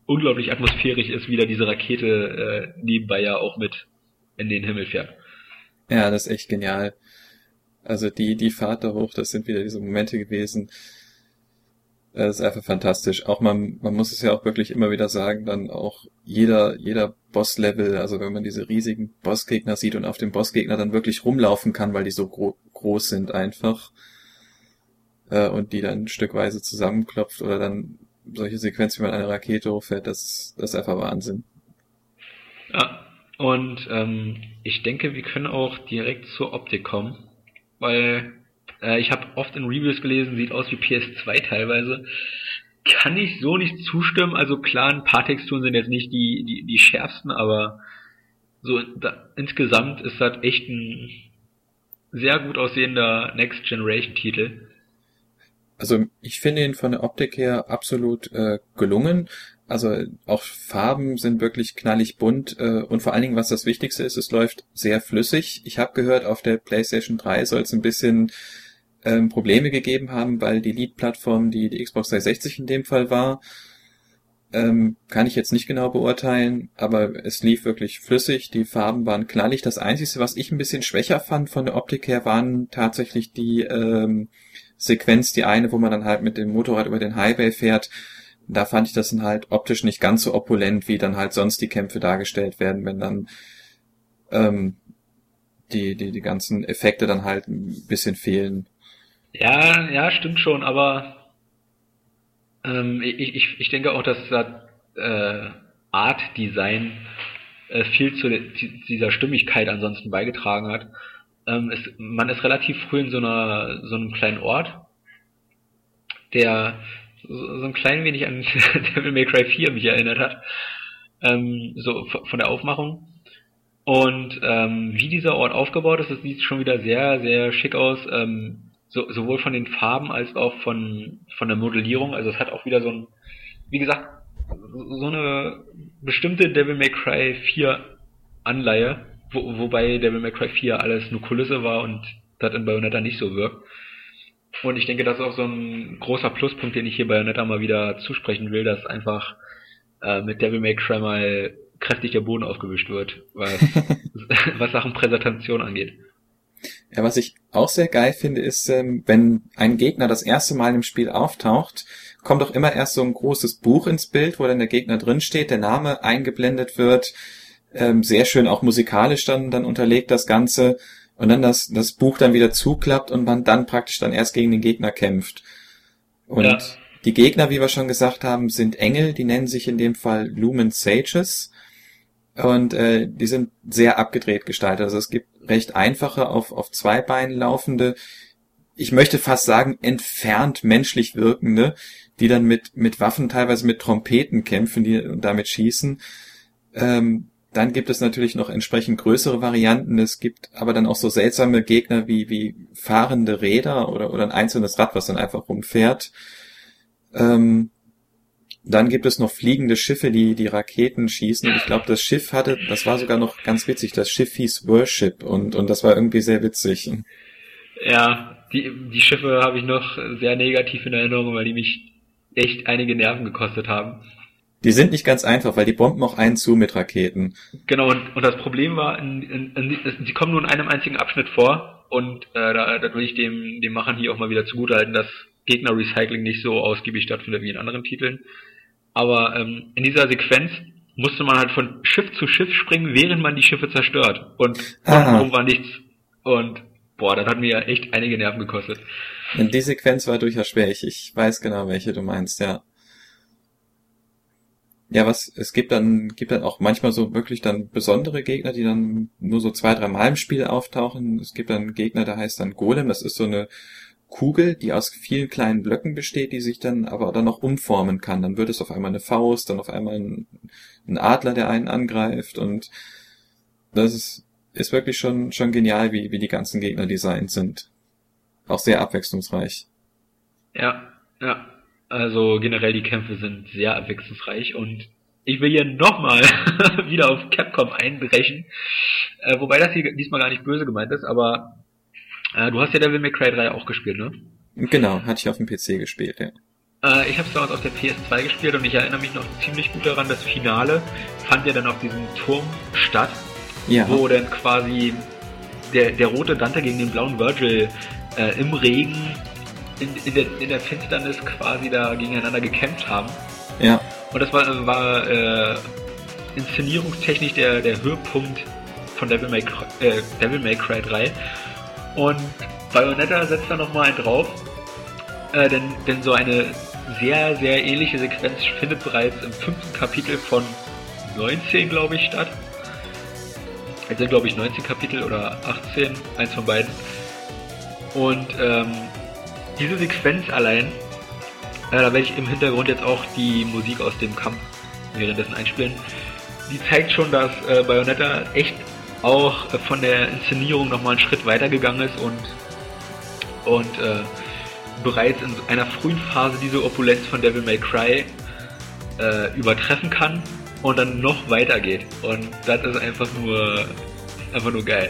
unglaublich atmosphärisch ist, wie da diese Rakete äh, nebenbei ja auch mit in den Himmel fährt. Ja, das ist echt genial. Also die, die Fahrt da hoch, das sind wieder diese Momente gewesen. Das ist einfach fantastisch. Auch man, man muss es ja auch wirklich immer wieder sagen, dann auch jeder, jeder Bosslevel, also wenn man diese riesigen Bossgegner sieht und auf dem Bossgegner dann wirklich rumlaufen kann, weil die so gro- groß sind einfach, äh, und die dann stückweise zusammenklopft oder dann solche Sequenzen, wie man eine Rakete hochfährt, das, das ist einfach Wahnsinn. Ja, und ähm, ich denke, wir können auch direkt zur Optik kommen, weil äh, ich habe oft in Reviews gelesen, sieht aus wie P S zwei teilweise. Kann ich so nicht zustimmen, also klar, ein paar Texturen sind jetzt nicht die die, die schärfsten, aber so da, insgesamt ist das echt ein sehr gut aussehender Next-Generation-Titel. Also ich finde ihn von der Optik her absolut äh, gelungen. Also auch Farben sind wirklich knallig bunt äh, und vor allen Dingen, was das Wichtigste ist, es läuft sehr flüssig. Ich habe gehört, auf der PlayStation drei soll es ein bisschen ähm, Probleme gegeben haben, weil die Lead-Plattform, die die Xbox dreihundertsechzig in dem Fall war, ähm, kann ich jetzt nicht genau beurteilen, aber es lief wirklich flüssig, die Farben waren knallig. Das Einzige, was ich ein bisschen schwächer fand von der Optik her, waren tatsächlich die ähm, Sequenz, die eine, wo man dann halt mit dem Motorrad über den Highway fährt. Da fand ich das dann halt optisch nicht ganz so opulent, wie dann halt sonst die Kämpfe dargestellt werden, wenn dann ähm, die, die, die ganzen Effekte dann halt ein bisschen fehlen. Ja, ja, stimmt schon, aber ähm, ich, ich, ich denke auch, dass das äh, Art Design äh, viel zu de, dieser Stimmigkeit ansonsten beigetragen hat. Ähm, es, man ist relativ früh in so einer so einem kleinen Ort, der so, so ein klein wenig an Devil May Cry vier mich erinnert hat, ähm, so f- von der Aufmachung. Und ähm, wie dieser Ort aufgebaut ist, das sieht schon wieder sehr, sehr schick aus, ähm, so, sowohl von den Farben als auch von von der Modellierung. Also es hat auch wieder so ein, wie gesagt, so eine bestimmte Devil May Cry vier Anleihe, wo, wobei Devil May Cry vier alles nur Kulisse war und das in Bayonetta nicht so wirkt. Und ich denke, das ist auch so ein großer Pluspunkt, den ich hier Bayonetta mal wieder zusprechen will, dass einfach äh, mit Devil May Cry mal kräftig der Boden aufgewischt wird, was, was Sachen Präsentation angeht. Ja, was ich auch sehr geil finde, ist, ähm, wenn ein Gegner das erste Mal im Spiel auftaucht, kommt doch immer erst so ein großes Buch ins Bild, wo dann der Gegner drin steht, der Name eingeblendet wird, ähm, sehr schön auch musikalisch dann, dann unterlegt das Ganze und dann das, das Buch dann wieder zuklappt und man dann praktisch dann erst gegen den Gegner kämpft. Und ja. Die Gegner, wie wir schon gesagt haben, sind Engel, die nennen sich in dem Fall Lumen Sages. Und äh, die sind sehr abgedreht gestaltet. Also es gibt recht einfache, auf auf zwei Beinen laufende, ich möchte fast sagen, entfernt menschlich wirkende, die dann mit mit Waffen, teilweise mit Trompeten kämpfen, die und damit schießen. Ähm, dann gibt es natürlich noch entsprechend größere Varianten. Es gibt aber dann auch so seltsame Gegner wie wie fahrende Räder oder oder ein einzelnes Rad, was dann einfach rumfährt. Ähm, Dann gibt es noch fliegende Schiffe, die die Raketen schießen. Und ich glaube, das Schiff hatte, das war sogar noch ganz witzig, das Schiff hieß Worship und und das war irgendwie sehr witzig. Ja, die die Schiffe habe ich noch sehr negativ in Erinnerung, weil die mich echt einige Nerven gekostet haben. Die sind nicht ganz einfach, weil die bomben auch einen zu mit Raketen. Genau, und, und das Problem war, in, in, in, sie kommen nur in einem einzigen Abschnitt vor und äh, da, da will ich dem, dem Machern hier auch mal wieder zugutehalten, dass Gegner-Recycling nicht so ausgiebig stattfindet wie in anderen Titeln. Aber ähm, in dieser Sequenz musste man halt von Schiff zu Schiff springen, während man die Schiffe zerstört. Und untenrum war nichts. Und boah, das hat mir echt einige Nerven gekostet. Und die Sequenz war durchaus schwer. Ich, ich weiß genau, welche du meinst, ja. Ja, was, es gibt dann, gibt dann auch manchmal so wirklich dann besondere Gegner, die dann nur so zwei, drei Mal im Spiel auftauchen. Es gibt dann einen Gegner, der heißt dann Golem. Das ist so eine Kugel, die aus vielen kleinen Blöcken besteht, die sich dann aber dann noch umformen kann. Dann wird es auf einmal eine Faust, dann auf einmal ein, ein Adler, der einen angreift und das ist, ist wirklich schon schon genial, wie wie die ganzen Gegner designt sind. Auch sehr abwechslungsreich. Ja, ja. Also generell die Kämpfe sind sehr abwechslungsreich und ich will hier nochmal wieder auf Capcom einbrechen, äh, wobei das hier diesmal gar nicht böse gemeint ist, aber äh, du hast ja Devil May Cry drei auch gespielt, ne? Genau, hatte ich auf dem P C gespielt, ja. Äh, ich habe es damals auf der P S zwei gespielt und ich erinnere mich noch ziemlich gut daran, das Finale fand ja dann auf diesem Turm statt, ja. Wo dann quasi der, der rote Dante gegen den blauen Virgil äh, im Regen in, in, der, in der Finsternis quasi da gegeneinander gekämpft haben. Ja. Und das war, war äh, inszenierungstechnisch der, der Höhepunkt von Devil May, äh, Devil May Cry drei. Und Bayonetta setzt da nochmal einen drauf, äh, denn, denn so eine sehr, sehr ähnliche Sequenz findet bereits im fünften Kapitel von neunzehn, glaube ich, statt. Es sind, glaube ich, neunzehn Kapitel oder achtzehn, eins von beiden. Und ähm, diese Sequenz allein, äh, da werde ich im Hintergrund jetzt auch die Musik aus dem Kampf währenddessen einspielen, die zeigt schon, dass äh, Bayonetta echt auch äh, von der Inszenierung nochmal einen Schritt weitergegangen ist und, und äh, bereits in einer frühen Phase diese Opulenz von Devil May Cry äh, übertreffen kann und dann noch weitergeht. Und das ist einfach nur einfach nur geil.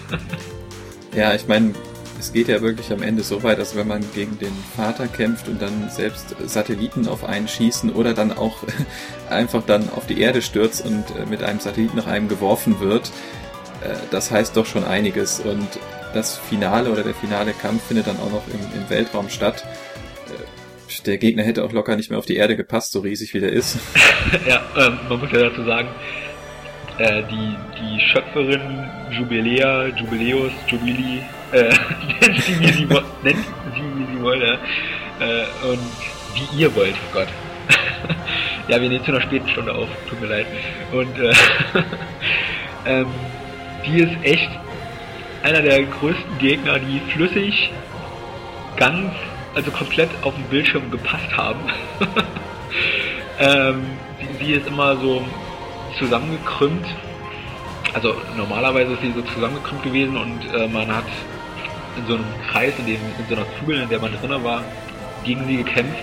Ja, ich meine, es geht ja wirklich am Ende so weit, dass wenn man gegen den Vater kämpft und dann selbst Satelliten auf einen schießen oder dann auch einfach dann auf die Erde stürzt und mit einem Satelliten nach einem geworfen wird, das heißt doch schon einiges. Und das Finale oder der finale Kampf findet dann auch noch im, im Weltraum statt. Der Gegner hätte auch locker nicht mehr auf die Erde gepasst, so riesig wie der ist. Ja, ähm, man muss ja dazu sagen, äh, die, die Schöpferin Jubilea, Jubileus, Jubili, äh, nennt sie wie sie, wo- nennt sie wie sie wolle, äh, und wie ihr wollt, oh Gott. Ja, wir nehmen zu einer späten Stunde auf, tut mir leid. Und äh, ähm, die ist echt einer der größten Gegner, die flüssig, ganz, also komplett auf dem Bildschirm gepasst haben. ähm, sie, sie ist immer so zusammengekrümmt. Also normalerweise ist sie so zusammengekrümmt gewesen und äh, man hat in so einem Kreis, in, dem, in so einer Kugel, in der man drin war, gegen sie gekämpft.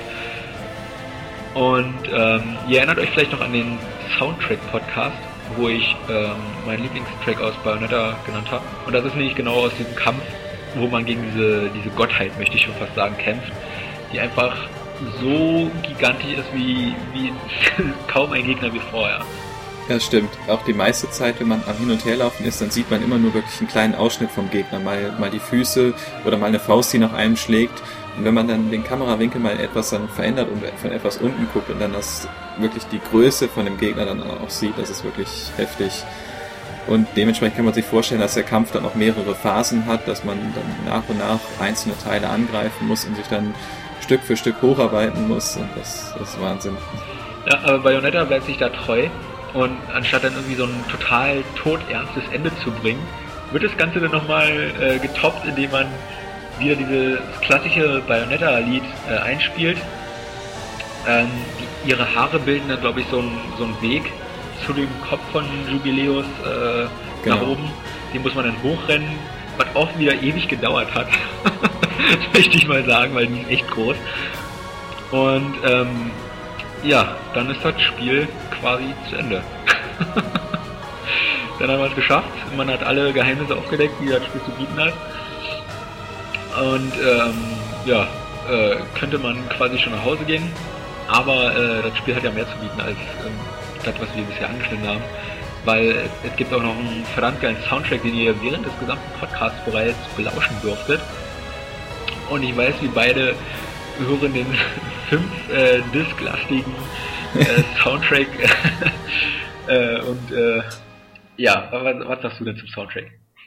Und ähm, ihr erinnert euch vielleicht noch an den Soundtrack-Podcast, wo ich ähm, meinen Lieblingstrack aus Bayonetta genannt habe. Und das ist nämlich genau aus diesem Kampf, wo man gegen diese, diese Gottheit, möchte ich schon fast sagen, kämpft, die einfach so gigantisch ist wie, wie kaum ein Gegner wie vorher. Ja, stimmt. Auch die meiste Zeit, wenn man am Hin- und Herlaufen ist, dann sieht man immer nur wirklich einen kleinen Ausschnitt vom Gegner. Mal, mal die Füße oder mal eine Faust, die nach einem schlägt. Und wenn man dann den Kamerawinkel mal etwas dann verändert und von etwas unten guckt und dann das wirklich die Größe von dem Gegner dann auch sieht, das ist wirklich heftig. Und dementsprechend kann man sich vorstellen, dass der Kampf dann auch mehrere Phasen hat, dass man dann nach und nach einzelne Teile angreifen muss und sich dann Stück für Stück hocharbeiten muss. Und das, das ist Wahnsinn. Ja, aber Bayonetta bleibt sich da treu. Und anstatt dann irgendwie so ein total todernstes Ende zu bringen, wird das Ganze dann nochmal äh, getoppt, indem man wieder dieses klassische Bayonetta-Lied äh, einspielt. Ähm, die, ihre Haare bilden dann, glaube ich, so einen so einen Weg zu dem Kopf von Jubileus äh, genau. nach oben. Den muss man dann hochrennen, was auch wieder ewig gedauert hat. Das möchte ich mal sagen, weil die ist echt groß. Und ähm, ja, dann ist das Spiel quasi zu Ende. Dann haben wir es geschafft. Man hat alle Geheimnisse aufgedeckt, die das Spiel zu bieten hat. Und ähm, ja, äh, könnte man quasi schon nach Hause gehen. Aber äh, das Spiel hat ja mehr zu bieten als ähm, das, was wir bisher angeschnitten haben. Weil es, es gibt auch noch einen verdammt geilen Soundtrack, den ihr während des gesamten Podcasts bereits belauschen durftet. Und ich weiß, wie beide hören den fünf äh, Disc-lastigen äh, Soundtrack. äh, und äh, ja, was, was sagst du denn zum Soundtrack?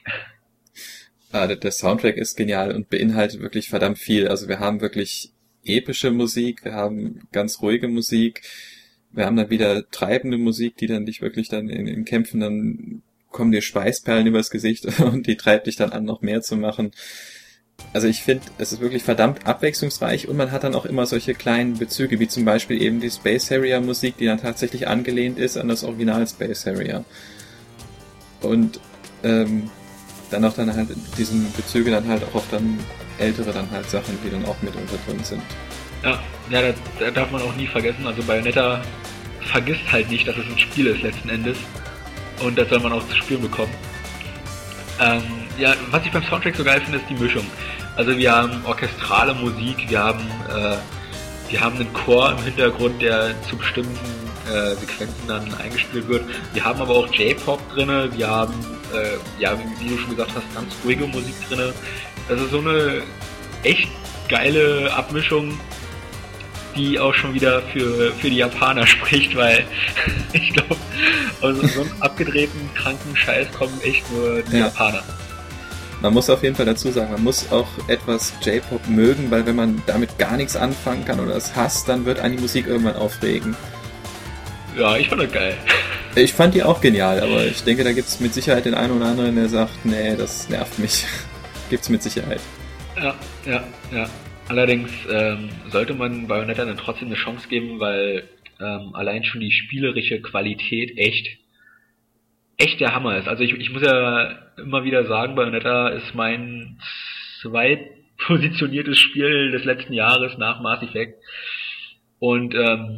Ah, der, der Soundtrack ist genial und beinhaltet wirklich verdammt viel. Also wir haben wirklich epische Musik, wir haben ganz ruhige Musik, wir haben dann wieder treibende Musik, die dann dich wirklich dann in, in Kämpfen, dann kommen dir Schweißperlen übers Gesicht und die treibt dich dann an, noch mehr zu machen. Also ich finde, es ist wirklich verdammt abwechslungsreich und man hat dann auch immer solche kleinen Bezüge, wie zum Beispiel eben die Space Harrier Musik, die dann tatsächlich angelehnt ist an das Original Space Harrier. Und ähm, dann auch dann halt diesen Bezüge dann halt auch auf dann ältere dann halt Sachen, die dann auch mit unter drin sind. Ja, ja, das, das darf man auch nie vergessen. Also Bayonetta vergisst halt nicht, dass es ein Spiel ist letzten Endes. Und das soll man auch zu spüren bekommen. Ähm, ja, was ich beim Soundtrack so geil finde, ist die Mischung. Also wir haben orchestrale Musik, wir haben äh, die haben einen Chor im Hintergrund, der zu bestimmten äh, Sequenzen dann eingespielt wird. Wir haben aber auch J-Pop drinne, wir haben, äh, ja, wie, wie du schon gesagt hast, ganz ruhige Musik drinne. Das ist so eine echt geile Abmischung, die auch schon wieder für, für die Japaner spricht, weil ich glaube, aus so einem abgedrehten, kranken Scheiß kommen echt nur die ja. Japaner. Man muss auf jeden Fall dazu sagen, man muss auch etwas J-Pop mögen, weil wenn man damit gar nichts anfangen kann oder es hasst, dann wird einen die Musik irgendwann aufregen. Ja, ich fand das geil. Ich fand die auch genial, aber ich denke, da gibt es mit Sicherheit den einen oder anderen, der sagt, nee, das nervt mich. Gibt's mit Sicherheit. Ja, ja, ja. Allerdings ähm, sollte man Bayonetta dann trotzdem eine Chance geben, weil ähm, allein schon die spielerische Qualität echt echt der Hammer ist. Also ich, ich muss ja immer wieder sagen, Bayonetta ist mein zweitpositioniertes Spiel des letzten Jahres nach Mass Effect. Und ähm,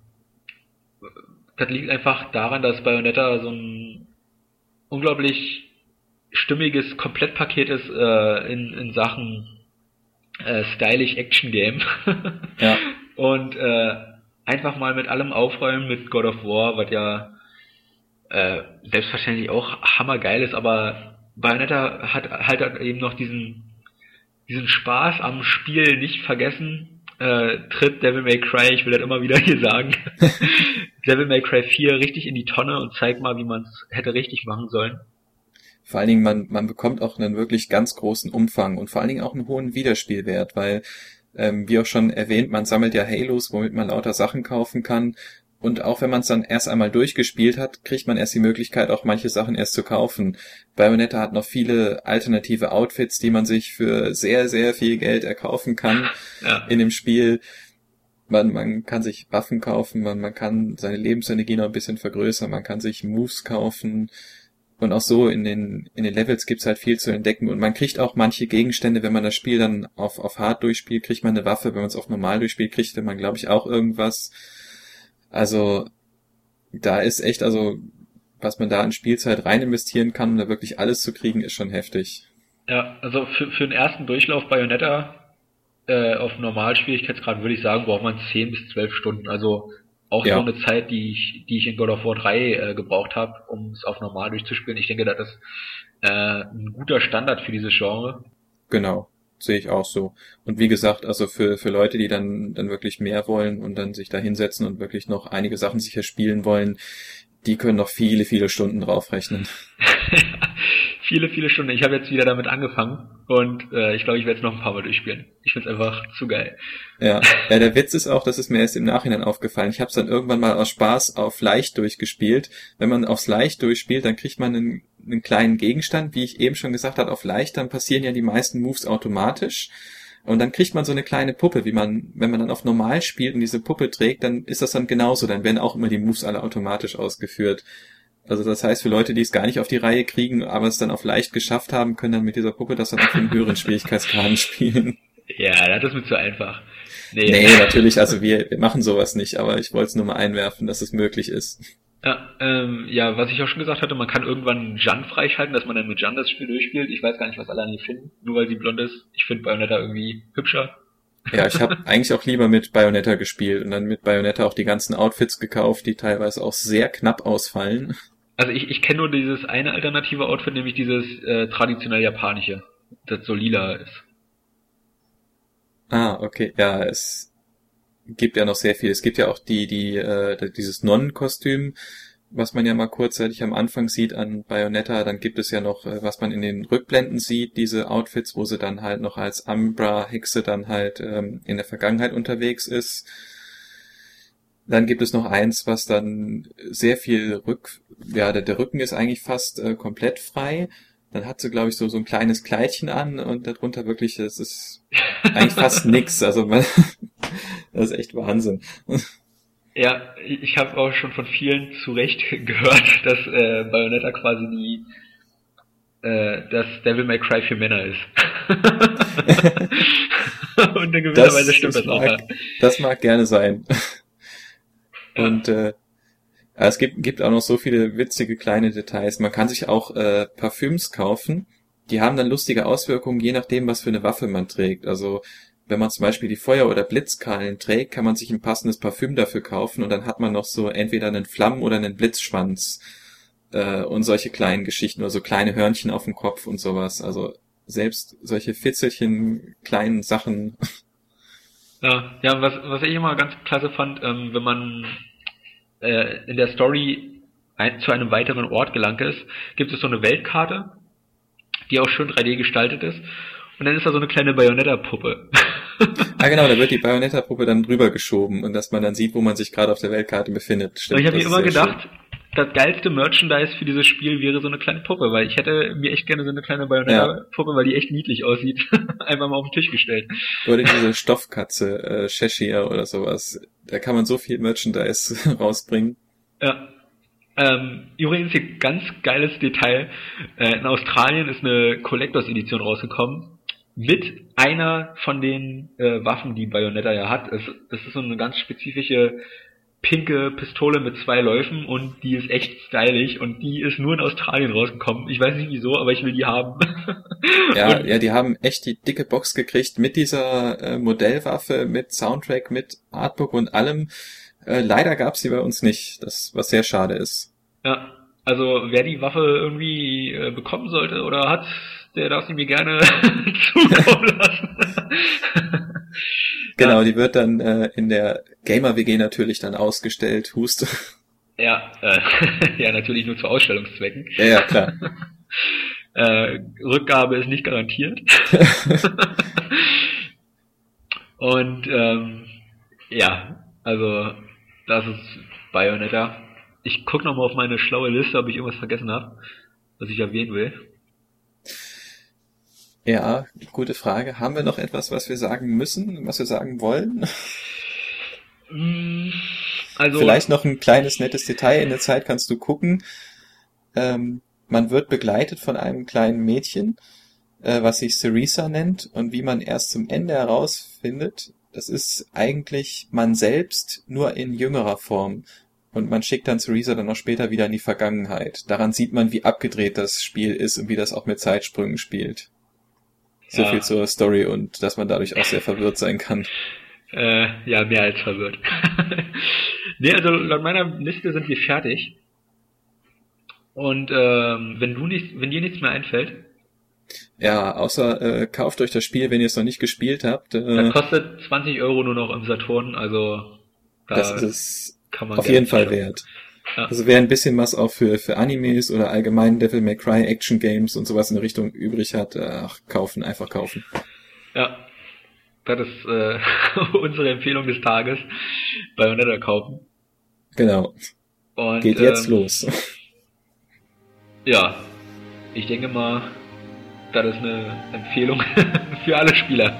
das liegt einfach daran, dass Bayonetta so ein unglaublich stimmiges Komplettpaket ist äh, in, in Sachen äh, stylish Action Game. Ja. Und äh, einfach mal mit allem aufräumen mit God of War, was ja äh, selbstverständlich auch hammergeil ist, aber Bayonetta hat halt eben noch diesen diesen Spaß am Spiel nicht vergessen. Äh, tritt Devil May Cry, ich will das immer wieder hier sagen, Devil May Cry vier richtig in die Tonne und zeigt mal, wie man es hätte richtig machen sollen. Vor allen Dingen, man, man bekommt auch einen wirklich ganz großen Umfang und vor allen Dingen auch einen hohen Wiederspielwert, weil, ähm, wie auch schon erwähnt, man sammelt ja Halos, womit man lauter Sachen kaufen kann. Und auch wenn man es dann erst einmal durchgespielt hat, kriegt man erst die Möglichkeit, auch manche Sachen erst zu kaufen. Bayonetta hat noch viele alternative Outfits, die man sich für sehr, sehr viel Geld erkaufen kann ja. in dem Spiel. Man, man kann sich Waffen kaufen, man, man kann seine Lebensenergie noch ein bisschen vergrößern, man kann sich Moves kaufen. Und auch so in den in den Levels gibt's halt viel zu entdecken. Und man kriegt auch manche Gegenstände, wenn man das Spiel dann auf auf Hard durchspielt, kriegt man eine Waffe. Wenn man es auf Normal durchspielt, kriegt man, glaube ich, auch irgendwas. Also da ist echt, also was man da an Spielzeit rein investieren kann, um da wirklich alles zu kriegen, ist schon heftig. Ja, also für, für den ersten Durchlauf Bayonetta äh, auf Normalschwierigkeitsgrad würde ich sagen, braucht man zehn bis zwölf Stunden. Also auch ja. so eine Zeit, die ich die ich in God of War drei äh, gebraucht habe, um es auf Normal durchzuspielen. Ich denke, das ist äh, ein guter Standard für dieses Genre. Genau. Sehe ich auch so. Und wie gesagt, also für für Leute, die dann dann wirklich mehr wollen und dann sich da hinsetzen und wirklich noch einige Sachen sicher spielen wollen, die können noch viele, viele Stunden draufrechnen. viele, viele Stunden. Ich habe jetzt wieder damit angefangen und äh, ich glaube, ich werde es noch ein paar Mal durchspielen. Ich finde es einfach zu geil. Ja. ja, der Witz ist auch, das ist mir erst im Nachhinein aufgefallen. Ich habe es dann irgendwann mal aus Spaß auf leicht durchgespielt. Wenn man aufs leicht durchspielt, dann kriegt man einen einen kleinen Gegenstand, wie ich eben schon gesagt habe, auf leicht, dann passieren ja die meisten Moves automatisch und dann kriegt man so eine kleine Puppe, wie man, wenn man dann auf normal spielt und diese Puppe trägt, dann ist das dann genauso, dann werden auch immer die Moves alle automatisch ausgeführt. Also das heißt, für Leute, die es gar nicht auf die Reihe kriegen, aber es dann auf leicht geschafft haben, können dann mit dieser Puppe das dann auf den höheren Schwierigkeitsgraden spielen. Ja, das ist mir zu einfach. Nee, nee natürlich, also wir, wir machen sowas nicht, aber ich wollte es nur mal einwerfen, dass es möglich ist. Ja, ähm, ja, was ich auch schon gesagt hatte, man kann irgendwann Jeanne freischalten, dass man dann mit Jeanne das Spiel durchspielt. Ich weiß gar nicht, was alle an ihr finden, nur weil sie blond ist. Ich finde Bayonetta irgendwie hübscher. Ja, ich habe eigentlich auch lieber mit Bayonetta gespielt und dann mit Bayonetta auch die ganzen Outfits gekauft, die teilweise auch sehr knapp ausfallen. Also ich, ich kenne nur dieses eine alternative Outfit, nämlich dieses äh, traditionell japanische, das so lila ist. Ah, okay, ja, es gibt ja noch sehr viel. Es gibt ja auch die, die, äh, dieses Nonnenkostüm, was man ja mal kurzzeitig am Anfang sieht an Bayonetta. Dann gibt es ja noch, äh, was man in den Rückblenden sieht, diese Outfits, wo sie dann halt noch als Umbra-Hexe dann halt ähm, in der Vergangenheit unterwegs ist. Dann gibt es noch eins, was dann sehr viel Rück, ja, der, der Rücken ist eigentlich fast äh, komplett frei. Dann hat sie, glaube ich, so so ein kleines Kleidchen an und darunter wirklich, es ist eigentlich fast nix. Also man, das ist echt Wahnsinn. Ja, ich habe auch schon von vielen zu Recht gehört, dass äh, Bayonetta quasi die äh, das Devil May Cry für Männer ist. Und in gewisser Weise stimmt das auch. Mag, das mag gerne sein. Und äh, es gibt, gibt auch noch so viele witzige kleine Details. Man kann sich auch äh, Parfüms kaufen. Die haben dann lustige Auswirkungen, je nachdem, was für eine Waffe man trägt. Also wenn man zum Beispiel die Feuer- oder Blitzkahlen trägt, kann man sich ein passendes Parfüm dafür kaufen und dann hat man noch so entweder einen Flammen- oder einen Blitzschwanz äh, und solche kleinen Geschichten oder so kleine Hörnchen auf dem Kopf und sowas. Also selbst solche Fitzelchen, kleinen Sachen. Ja, ja, was, was ich immer ganz klasse fand, ähm, wenn man äh, in der Story ein, zu einem weiteren Ort gelangt ist, gibt es so eine Weltkarte, die auch schön drei D gestaltet ist. Und dann ist da so eine kleine Bayonetta-Puppe. Ah genau, da wird die Bayonetta-Puppe dann drüber geschoben und dass man dann sieht, wo man sich gerade auf der Weltkarte befindet. Stimmt, ich habe mir immer gedacht, schön. Das geilste Merchandise für dieses Spiel wäre so eine kleine Puppe, weil ich hätte mir echt gerne so eine kleine Bayonetta-Puppe, ja. Weil die echt niedlich aussieht, einfach mal auf den Tisch gestellt. Oder diese Stoffkatze, äh, Cheshire oder sowas. Da kann man so viel Merchandise rausbringen. Ja. Ähm, übrigens hier ganz geiles Detail. Äh, in Australien ist eine Collectors Edition rausgekommen mit einer von den äh, Waffen, die Bayonetta ja hat. Es, das ist so eine ganz spezifische pinke Pistole mit zwei Läufen und die ist echt stylisch und die ist nur in Australien rausgekommen. Ich weiß nicht wieso, aber ich will die haben. Ja, ja, die haben echt die dicke Box gekriegt mit dieser äh, Modellwaffe, mit Soundtrack, mit Artbook und allem. Äh, leider gab's die bei uns nicht, das was sehr schade ist. Ja, also wer die Waffe irgendwie äh, bekommen sollte oder hat, der darf sie mir gerne zukommen lassen. Genau, die wird dann äh, in der Gamer-W G natürlich dann ausgestellt, Hust. Ja, äh, ja, natürlich nur zu Ausstellungszwecken. Ja, ja, klar. äh, Rückgabe ist nicht garantiert. Und ähm, ja, also das ist Bayonetta. Ich guck noch mal auf meine schlaue Liste, ob ich irgendwas vergessen habe, was ich erwähnen will. Ja, gute Frage. Haben wir noch etwas, was wir sagen müssen, was wir sagen wollen? Also vielleicht noch ein kleines nettes Detail. In der Zeit kannst du gucken. Ähm, man wird begleitet von einem kleinen Mädchen, äh, was sich Cerisa nennt und wie man erst zum Ende herausfindet, das ist eigentlich man selbst, nur in jüngerer Form. Und man schickt dann Cerisa dann auch später wieder in die Vergangenheit. Daran sieht man, wie abgedreht das Spiel ist und wie das auch mit Zeitsprüngen spielt. So ja. Viel zur Story und dass man dadurch auch sehr verwirrt sein kann. Äh, ja, mehr als verwirrt. Nee, also laut meiner Liste sind wir fertig. Und ähm, wenn du nicht, wenn dir nichts mehr einfällt. Ja, außer äh, kauft euch das Spiel, wenn ihr es noch nicht gespielt habt. Äh, das kostet zwanzig Euro nur noch im Saturn, also da das ist kann man auf jeden Fall wert. Ja. Also wer ein bisschen was auch für für Animes oder allgemein Devil May Cry Action Games und sowas in der Richtung übrig hat, ach, kaufen, einfach kaufen. Ja, das ist äh, unsere Empfehlung des Tages. Bayonetta kaufen. Genau. Und, geht jetzt ähm, los. Ja, ich denke mal, das ist eine Empfehlung für alle Spieler.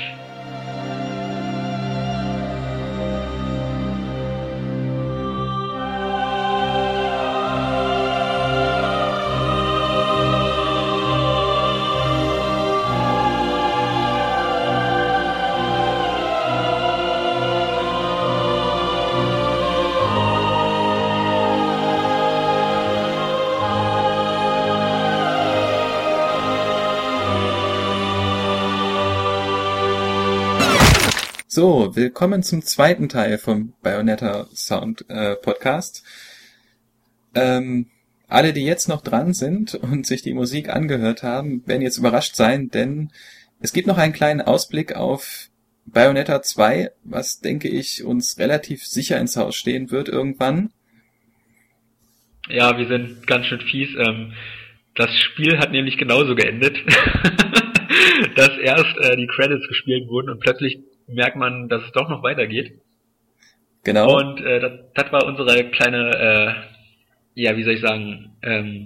So, willkommen zum zweiten Teil vom Bayonetta Sound äh, Podcast. Ähm, alle, die jetzt noch dran sind und sich die Musik angehört haben, werden jetzt überrascht sein, denn es gibt noch einen kleinen Ausblick auf Bayonetta zwei, was, denke ich, uns relativ sicher ins Haus stehen wird irgendwann. Ja, wir sind ganz schön fies. Ähm, das Spiel hat nämlich genauso geendet, dass erst äh, die Credits gespielt wurden und plötzlich merkt man, dass es doch noch weitergeht. Genau. Und äh, das, das war unsere kleine, äh, ja, wie soll ich sagen, ähm,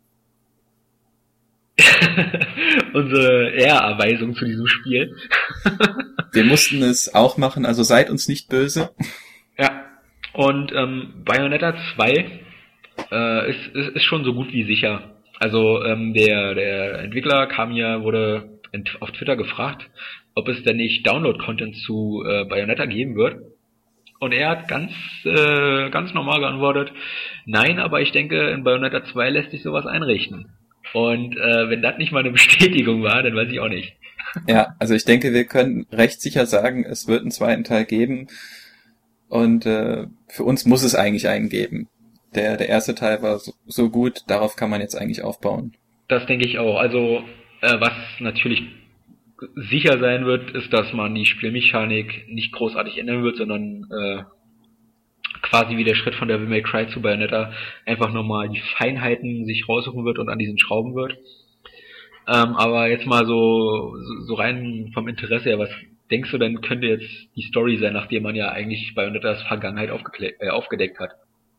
unsere Ehrerweisung zu diesem Spiel. Wir mussten es auch machen, also seid uns nicht böse. Ja, und ähm, Bayonetta zwei äh, ist, ist, ist schon so gut wie sicher. Also ähm, der, der Entwickler kam ja, wurde auf Twitter gefragt, ob es denn nicht Download-Content zu äh, Bayonetta geben wird. Und er hat ganz äh, ganz normal geantwortet, nein, aber ich denke, in Bayonetta zwei lässt sich sowas einrichten. Und äh, wenn das nicht mal eine Bestätigung war, dann weiß ich auch nicht. Ja, also ich denke, wir können recht sicher sagen, es wird einen zweiten Teil geben und äh, für uns muss es eigentlich einen geben. Der, der erste Teil war so, so gut, darauf kann man jetzt eigentlich aufbauen. Das denke ich auch. Also äh, was natürlich sicher sein wird, ist, dass man die Spielmechanik nicht großartig ändern wird, sondern äh, quasi wie der Schritt von Devil May Cry zu Bayonetta einfach nochmal die Feinheiten sich raussuchen wird und an diesen schrauben wird. Ähm, aber jetzt mal so, so rein vom Interesse her, was denkst du denn, könnte jetzt die Story sein, nachdem man ja eigentlich Bayonettas Vergangenheit aufgeklärt, äh, aufgedeckt hat?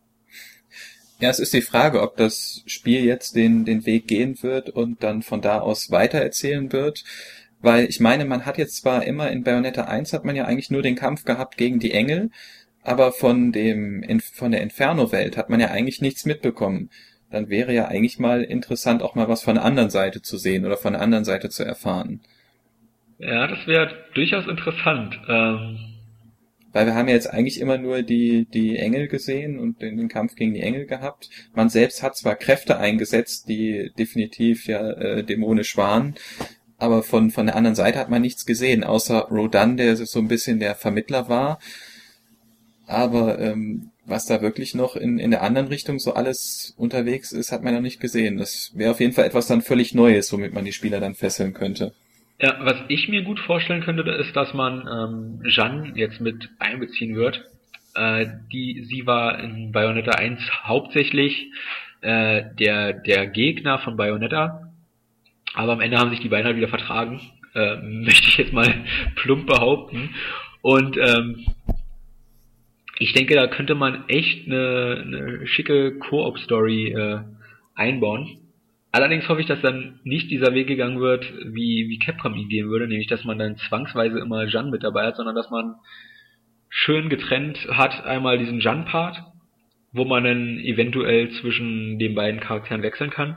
Ja, es ist die Frage, ob das Spiel jetzt den, den Weg gehen wird und dann von da aus weitererzählen wird. Weil ich meine, man hat jetzt zwar immer in Bayonetta eins hat man ja eigentlich nur den Kampf gehabt gegen die Engel, aber von dem, von der Inferno-Welt hat man ja eigentlich nichts mitbekommen. Dann wäre ja eigentlich mal interessant, auch mal was von der anderen Seite zu sehen oder von der anderen Seite zu erfahren. Ja, das wäre durchaus interessant. Ähm Weil wir haben ja jetzt eigentlich immer nur die, die Engel gesehen und den, den Kampf gegen die Engel gehabt. Man selbst hat zwar Kräfte eingesetzt, die definitiv ja äh, dämonisch waren, aber von, von der anderen Seite hat man nichts gesehen, außer Rodan, der so ein bisschen der Vermittler war. Aber ähm, was da wirklich noch in, in der anderen Richtung so alles unterwegs ist, hat man noch nicht gesehen. Das wäre auf jeden Fall etwas dann völlig Neues, womit man die Spieler dann fesseln könnte. Ja, was ich mir gut vorstellen könnte, ist, dass man ähm, Jeanne jetzt mit einbeziehen wird. Äh, die, sie war in Bayonetta eins hauptsächlich äh, der, der Gegner von Bayonetta. Aber am Ende haben sich die beiden halt wieder vertragen. Äh, möchte ich jetzt mal plump behaupten. Und ähm, ich denke, da könnte man echt eine, eine schicke Koop-Story äh, einbauen. Allerdings hoffe ich, dass dann nicht dieser Weg gegangen wird, wie, wie Capcom ihn gehen würde, nämlich dass man dann zwangsweise immer Jeanne mit dabei hat, sondern dass man schön getrennt hat, einmal diesen Jeanne-Part, wo man dann eventuell zwischen den beiden Charakteren wechseln kann.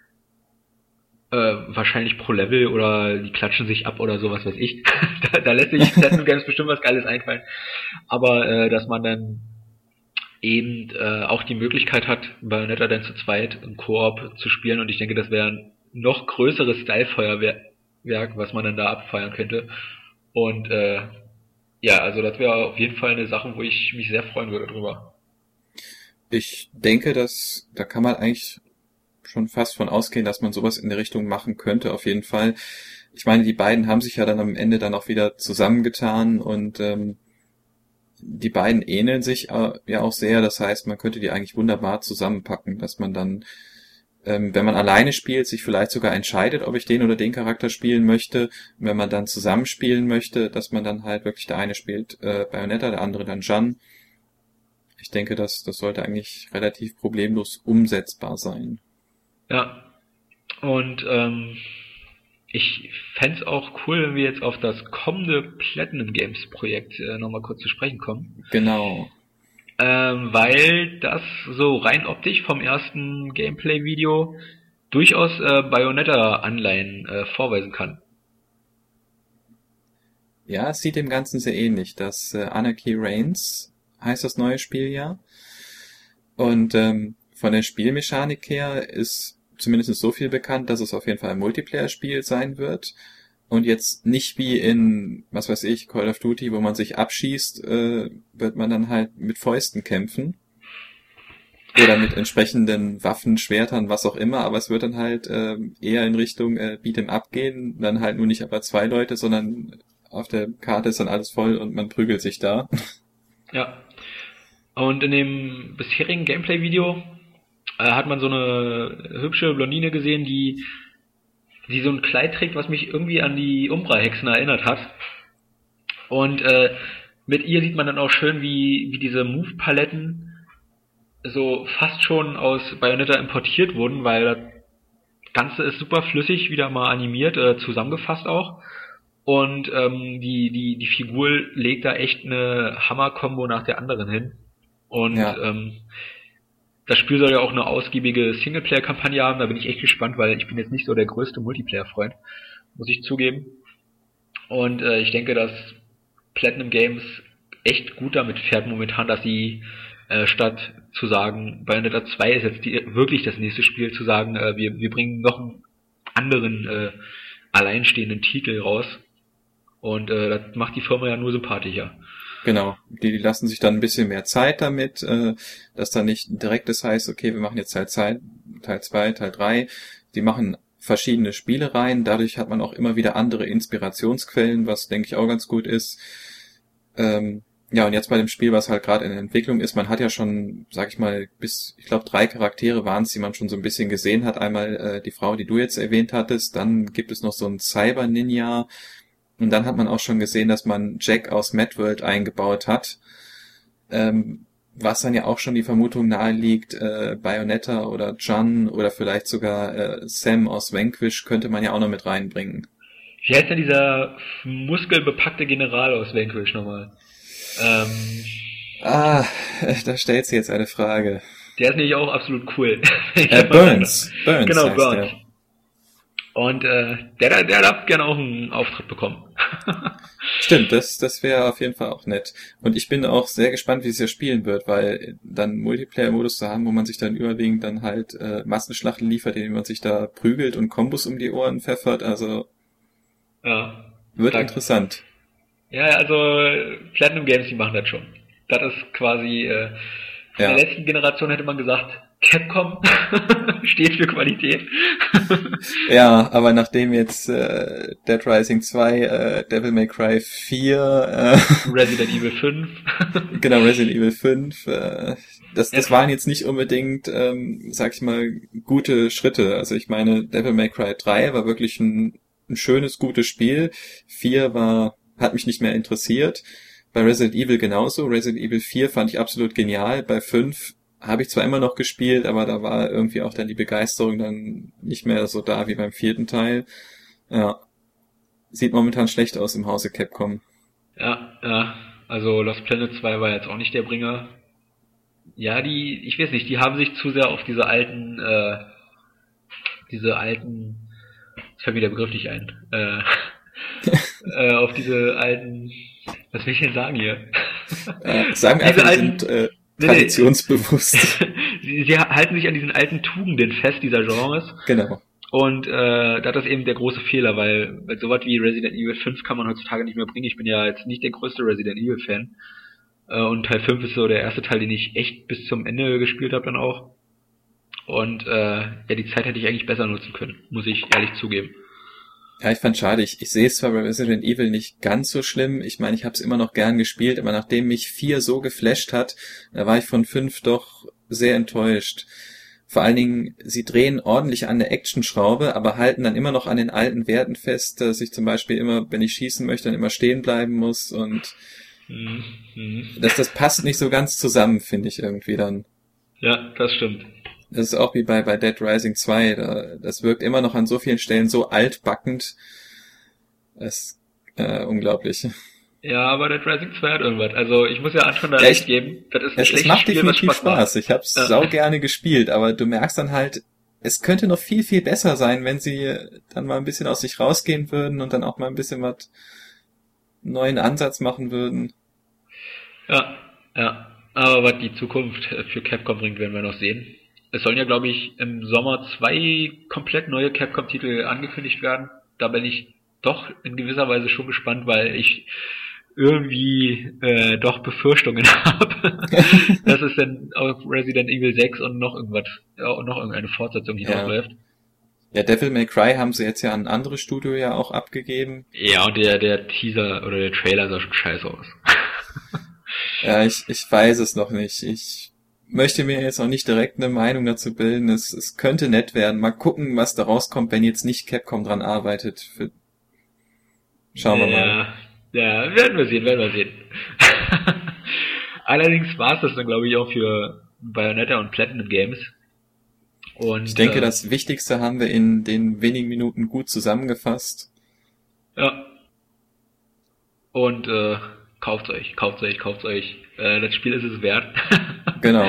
Äh, wahrscheinlich pro Level oder die klatschen sich ab oder sowas weiß ich. da, da lässt sich Platinum Games bestimmt was Geiles einfallen. Aber äh, dass man dann eben äh, auch die Möglichkeit hat, Bayonetta dann zu zweit im Koop zu spielen, und ich denke, das wäre ein noch größeres Style-Feuerwerk, was man dann da abfeiern könnte. Und äh, ja, also das wäre auf jeden Fall eine Sache, wo ich mich sehr freuen würde drüber. Ich denke, dass da kann man eigentlich schon fast von ausgehen, dass man sowas in der Richtung machen könnte, auf jeden Fall. Ich meine, die beiden haben sich ja dann am Ende dann auch wieder zusammengetan und ähm, die beiden ähneln sich äh, ja auch sehr, das heißt, man könnte die eigentlich wunderbar zusammenpacken, dass man dann, ähm, wenn man alleine spielt, sich vielleicht sogar entscheidet, ob ich den oder den Charakter spielen möchte. Und wenn man dann zusammen spielen möchte, dass man dann halt wirklich, der eine spielt äh, Bayonetta, der andere dann Jeanne. Ich denke, das, das sollte eigentlich relativ problemlos umsetzbar sein. Ja, und ähm, ich fänd's auch cool, wenn wir jetzt auf das kommende Platinum Games Projekt äh, nochmal kurz zu sprechen kommen. Genau. Ähm, weil das so rein optisch vom ersten Gameplay-Video durchaus äh, Bayonetta-Anleihen äh, vorweisen kann. Ja, es sieht dem Ganzen sehr ähnlich. Das äh, Anarchy Reigns heißt das neue Spiel ja. Und ähm, von der Spielmechanik her ist zumindest so viel bekannt, dass es auf jeden Fall ein Multiplayer-Spiel sein wird. Und jetzt nicht wie in, was weiß ich, Call of Duty, wo man sich abschießt, äh, wird man dann halt mit Fäusten kämpfen. Oder mit entsprechenden Waffen, Schwertern, was auch immer. Aber es wird dann halt äh, eher in Richtung äh, Beat'em Up gehen. Dann halt nur nicht aber zwei Leute, sondern auf der Karte ist dann alles voll und man prügelt sich da. Ja. Und in dem bisherigen Gameplay-Video äh, hat man so eine hübsche Blondine gesehen, die die so ein Kleid trägt, was mich irgendwie an die Umbra-Hexen erinnert hat. Und äh, mit ihr sieht man dann auch schön, wie wie diese Move-Paletten so fast schon aus Bayonetta importiert wurden, weil das Ganze ist super flüssig wieder mal animiert, äh, zusammengefasst auch. Und ähm, die die die Figur legt da echt eine Hammer-Kombo nach der anderen hin. Und ja. ähm, das Spiel soll ja auch eine ausgiebige Singleplayer-Kampagne haben, da bin ich echt gespannt, weil ich bin jetzt nicht so der größte Multiplayer-Freund, muss ich zugeben. Und äh, ich denke, dass Platinum Games echt gut damit fährt momentan, dass sie äh, statt zu sagen, Bayonetta zwei ist jetzt die, wirklich das nächste Spiel, zu sagen, äh, wir wir bringen noch einen anderen äh, alleinstehenden Titel raus. Und äh, das macht die Firma ja nur sympathischer. Genau, die, die lassen sich dann ein bisschen mehr Zeit damit, äh, dass dann nicht direkt das heißt, okay, wir machen jetzt Teil zwei, Teil zwei, Teil drei. Die machen verschiedene Spielereien, dadurch hat man auch immer wieder andere Inspirationsquellen, was denke ich auch ganz gut ist. Ähm, ja, und jetzt bei dem Spiel, was halt gerade in der Entwicklung ist, man hat ja schon, sag ich mal, bis, ich glaube, drei Charaktere waren es, die man schon so ein bisschen gesehen hat. Einmal äh, die Frau, die du jetzt erwähnt hattest, dann gibt es noch so einen Cyber-Ninja. Und dann hat man auch schon gesehen, dass man Jack aus Mad World eingebaut hat, ähm, was dann ja auch schon die Vermutung naheliegt, äh, Bayonetta oder John oder vielleicht sogar äh, Sam aus Vanquish könnte man ja auch noch mit reinbringen. Wie heißt denn dieser muskelbepackte General aus Vanquish nochmal? Ähm, ah, da stellt sie jetzt eine Frage. Der ist nämlich auch absolut cool. äh, Burns. Burns. Genau, heißt Burns. Der. Und äh, der, der darf gerne auch einen Auftritt bekommen. Stimmt, das das wäre auf jeden Fall auch nett. Und ich bin auch sehr gespannt, wie es ja spielen wird, weil dann Multiplayer-Modus zu haben, wo man sich dann überwiegend dann halt äh, Massenschlachten liefert, indem man sich da prügelt und Kombos um die Ohren pfeffert, also ja, wird danke. Interessant. Ja, also Platinum Games, die machen das schon. Das ist quasi, äh, von Ja. der letzten Generation hätte man gesagt, Capcom steht für Qualität. Ja, aber nachdem jetzt äh, Dead Rising zwei, äh, Devil May Cry vier, äh, Resident Evil fünf. genau, Resident Evil fünf, äh, das, das Ja. waren jetzt nicht unbedingt, ähm, sag ich mal, gute Schritte. Also ich meine, Devil May Cry drei war wirklich ein, ein schönes, gutes Spiel. vier war, hat mich nicht mehr interessiert. Bei Resident Evil genauso. Resident Evil vier fand ich absolut genial. Bei fünf habe ich zwar immer noch gespielt, aber da war irgendwie auch dann die Begeisterung dann nicht mehr so da wie beim vierten Teil. Ja. Sieht momentan schlecht aus im Hause Capcom. Ja, ja, also Lost Planet zwei war jetzt auch nicht der Bringer. Ja, die, ich weiß nicht, die haben sich zu sehr auf diese alten, äh, diese alten, jetzt fällt mir der Begriff nicht ein, äh, äh, auf diese alten, was will ich denn sagen hier? Äh, sagen wir Diese einfach, wir alten- sind äh, Nee, nee. traditionsbewusst. sie, sie halten sich an diesen alten Tugenden fest, dieser Genres. Genau. Und äh, das ist eben der große Fehler, weil, weil sowas wie Resident Evil fünf kann man heutzutage nicht mehr bringen. Ich bin ja jetzt nicht der größte Resident Evil Fan. Äh, und Teil fünf ist so der erste Teil, den ich echt bis zum Ende gespielt habe dann auch. Und äh, ja, die Zeit hätte ich eigentlich besser nutzen können, muss ich ehrlich zugeben. Ja, ich fand schade. Ich, ich sehe es zwar bei Resident Evil nicht ganz so schlimm. Ich meine, ich habe es immer noch gern gespielt, aber nachdem mich vier so geflasht hat, da war ich von fünf doch sehr enttäuscht. Vor allen Dingen, sie drehen ordentlich an der Actionschraube, aber halten dann immer noch an den alten Werten fest, dass ich zum Beispiel immer, wenn ich schießen möchte, dann immer stehen bleiben muss und Mhm. Mhm. das, das passt nicht so ganz zusammen, finde ich irgendwie dann. Ja, das stimmt. Das ist auch wie bei, bei Dead Rising zwei, da, das wirkt immer noch an so vielen Stellen so altbackend. Das ist äh, unglaublich. Ja, aber Dead Rising zwei hat irgendwas. Also ich muss ja Anton da Ja, recht ich- geben. Das ist ein Es, es schlechtes macht Spiel, was definitiv Spaß macht. Spaß. Ich hab's Ja. sau gerne gespielt, aber du merkst dann halt, es könnte noch viel, viel besser sein, wenn sie dann mal ein bisschen aus sich rausgehen würden und dann auch mal ein bisschen was neuen Ansatz machen würden. Ja, ja. Aber was die Zukunft äh, für Capcom bringt, werden wir noch sehen. Es sollen ja, glaube ich, im Sommer zwei komplett neue Capcom-Titel angekündigt werden. Da bin ich doch in gewisser Weise schon gespannt, weil ich irgendwie äh, doch Befürchtungen habe, dass es dann auf Resident Evil sechs und noch irgendwas, ja, und noch irgendeine Fortsetzung hinausläuft. Ja, Devil May Cry haben sie jetzt ja an ein anderes Studio ja auch abgegeben. Ja, und der, der Teaser oder der Trailer sah schon scheiße aus. Ja, ich, ich weiß es noch nicht. Ich möchte mir jetzt noch nicht direkt eine Meinung dazu bilden. Es, es könnte nett werden. Mal gucken, was da rauskommt, wenn jetzt nicht Capcom dran arbeitet. Für... Schauen wir mal. Ja, ja, werden wir sehen, werden wir sehen. Allerdings war es das dann, glaube ich, auch für Bayonetta und Platinum Games. Und, Ich denke, äh, das Wichtigste haben wir in den wenigen Minuten gut zusammengefasst. Ja. Und äh, kauft euch, kauft euch, kauft euch. Äh, das Spiel ist es wert. Genau.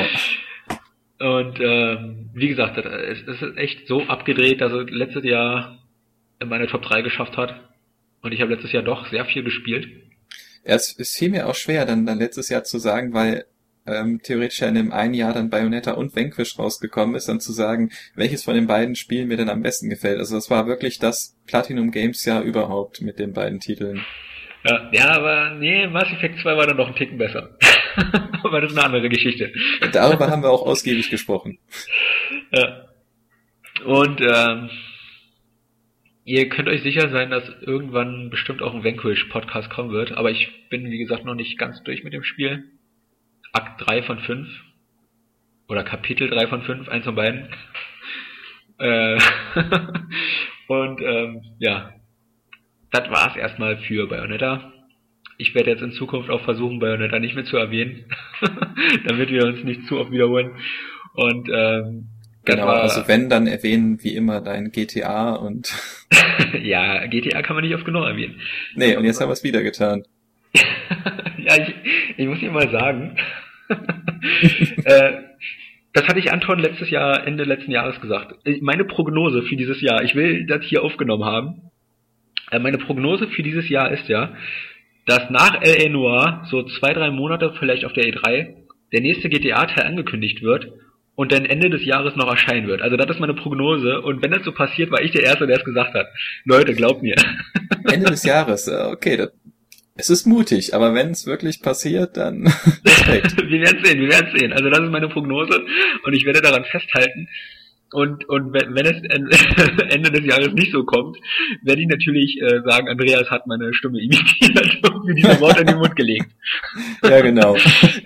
Und ähm, wie gesagt, das, es, es ist echt so abgedreht, dass es letztes Jahr in meine Top drei geschafft hat. Und ich habe letztes Jahr doch sehr viel gespielt. Ja, es, es fiel mir auch schwer, dann, dann letztes Jahr zu sagen, weil ähm, theoretisch in einem einen Jahr dann Bayonetta und Vanquish rausgekommen ist, dann zu sagen, welches von den beiden Spielen mir denn am besten gefällt. Also das war wirklich das Platinum Games Jahr überhaupt mit den beiden Titeln. Ja, ja, aber nee, Mass Effect zwei war dann doch ein Ticken besser. Aber das ist eine andere Geschichte. Darüber haben wir auch ausgiebig gesprochen. Ja. Und ähm, ihr könnt euch sicher sein, dass irgendwann bestimmt auch ein Vanquish-Podcast kommen wird, aber ich bin, wie gesagt, noch nicht ganz durch mit dem Spiel. Akt drei von fünf. Oder Kapitel drei von fünf, eins von beiden. Äh Und ähm, ja, das war's erstmal für Bayonetta. Ich werde jetzt in Zukunft auch versuchen, Bayonetta nicht mehr zu erwähnen, damit wir uns nicht zu oft wiederholen. Und ähm, genau, war, also wenn, dann erwähnen wie immer dein G T A und ja, G T A kann man nicht oft genug erwähnen. Nee, und jetzt haben wir es wieder getan. Ja, ich, ich muss Ihnen mal sagen, äh, das hatte ich Anton letztes Jahr, Ende letzten Jahres gesagt. Meine Prognose für dieses Jahr, ich will das hier aufgenommen haben, äh, meine Prognose für dieses Jahr ist ja, dass nach L A Noire so zwei, drei Monate vielleicht auf der E drei der nächste G T A-Teil angekündigt wird und dann Ende des Jahres noch erscheinen wird. Also das ist meine Prognose und wenn das so passiert, war ich der Erste, der es gesagt hat. Leute, glaubt mir. Ende des Jahres, okay, das, es ist mutig, aber wenn es wirklich passiert, dann Respekt. Wir werden sehen, wir werden sehen. Also das ist meine Prognose und ich werde daran festhalten. Und und wenn, wenn es Ende des Jahres nicht so kommt, werde ich natürlich äh, sagen, Andreas hat meine Stimme imitiert und mir diese Worte in den Mund gelegt. Ja, genau.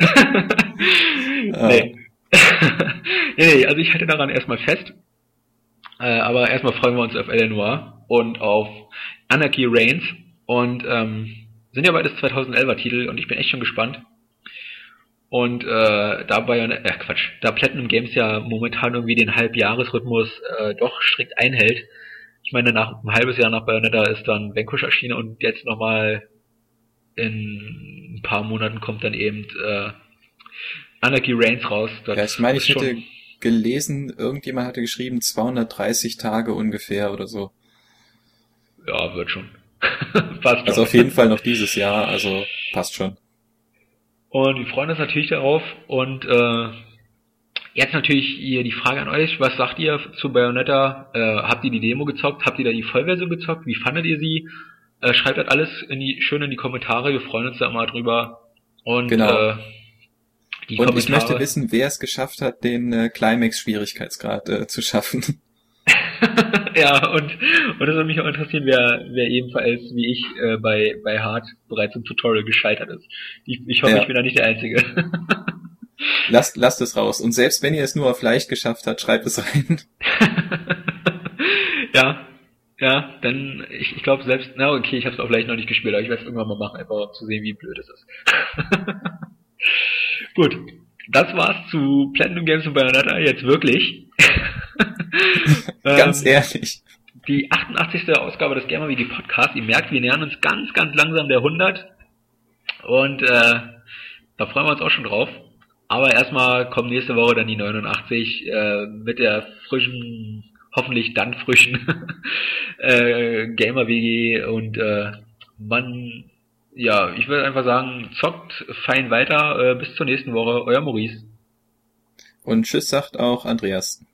Nee. Nee, also ich halte daran erstmal fest. Äh, aber erstmal freuen wir uns auf L A Noire und auf Anarchy Reigns. Und ähm, sind ja beides zweitausendelfer Titel und ich bin echt schon gespannt. Und äh, da Bayonetta, äh Quatsch, da Platinum Games ja momentan irgendwie den Halbjahresrhythmus äh, doch strikt einhält. Ich meine, nach ein halbes Jahr nach Bayonetta ist dann Vanquish erschienen und jetzt nochmal in ein paar Monaten kommt dann eben äh, Anarchy Reigns raus. Das ja, ich meine, ich hätte gelesen, irgendjemand hatte geschrieben zweihundertdreißig Tage ungefähr oder so. Ja, wird schon. Passt schon. Also auf jeden Fall noch dieses Jahr, also passt schon. Und wir freuen uns natürlich darauf. Und äh, jetzt natürlich hier die Frage an euch. Was sagt ihr zu Bayonetta? Äh, habt ihr die Demo gezockt? Habt ihr da die Vollversion gezockt? Wie fandet ihr sie? Äh, schreibt das alles in die, schön in die Kommentare. Wir freuen uns da immer drüber. Und, genau. äh, die Und Kommentare, ich möchte wissen, wer es geschafft hat, den äh, Climax-Schwierigkeitsgrad äh, zu schaffen. Ja, und, und das würde mich auch interessieren, wer, wer ebenfalls wie ich äh, bei, bei Hard bereits im Tutorial gescheitert ist. Ich, ich hoffe, ja. ich bin da nicht der Einzige. Lasst, lasst es raus. Und selbst wenn ihr es nur auf leicht geschafft habt, schreibt es rein. Ja, ja, dann, ich, ich glaube selbst, na okay, ich habe es auch vielleicht noch nicht gespielt, aber ich werde es irgendwann mal machen, einfach um zu sehen, wie blöd es ist. Gut, das war's zu Platinum Games und Bayonetta, jetzt wirklich. Ganz ähm, ehrlich. Die achtundachtzigste Ausgabe des Gamer-Wiki Podcast. Ihr merkt, wir nähern uns ganz, ganz langsam der hundert. Und äh, da freuen wir uns auch schon drauf. Aber erstmal kommt nächste Woche dann die neunundachtzig äh, mit der frischen, hoffentlich dann frischen äh, Gamer-W G. Und äh, man, ja, ich würde einfach sagen, zockt fein weiter. Äh, bis zur nächsten Woche. Euer Maurice. Und tschüss sagt auch Andreas.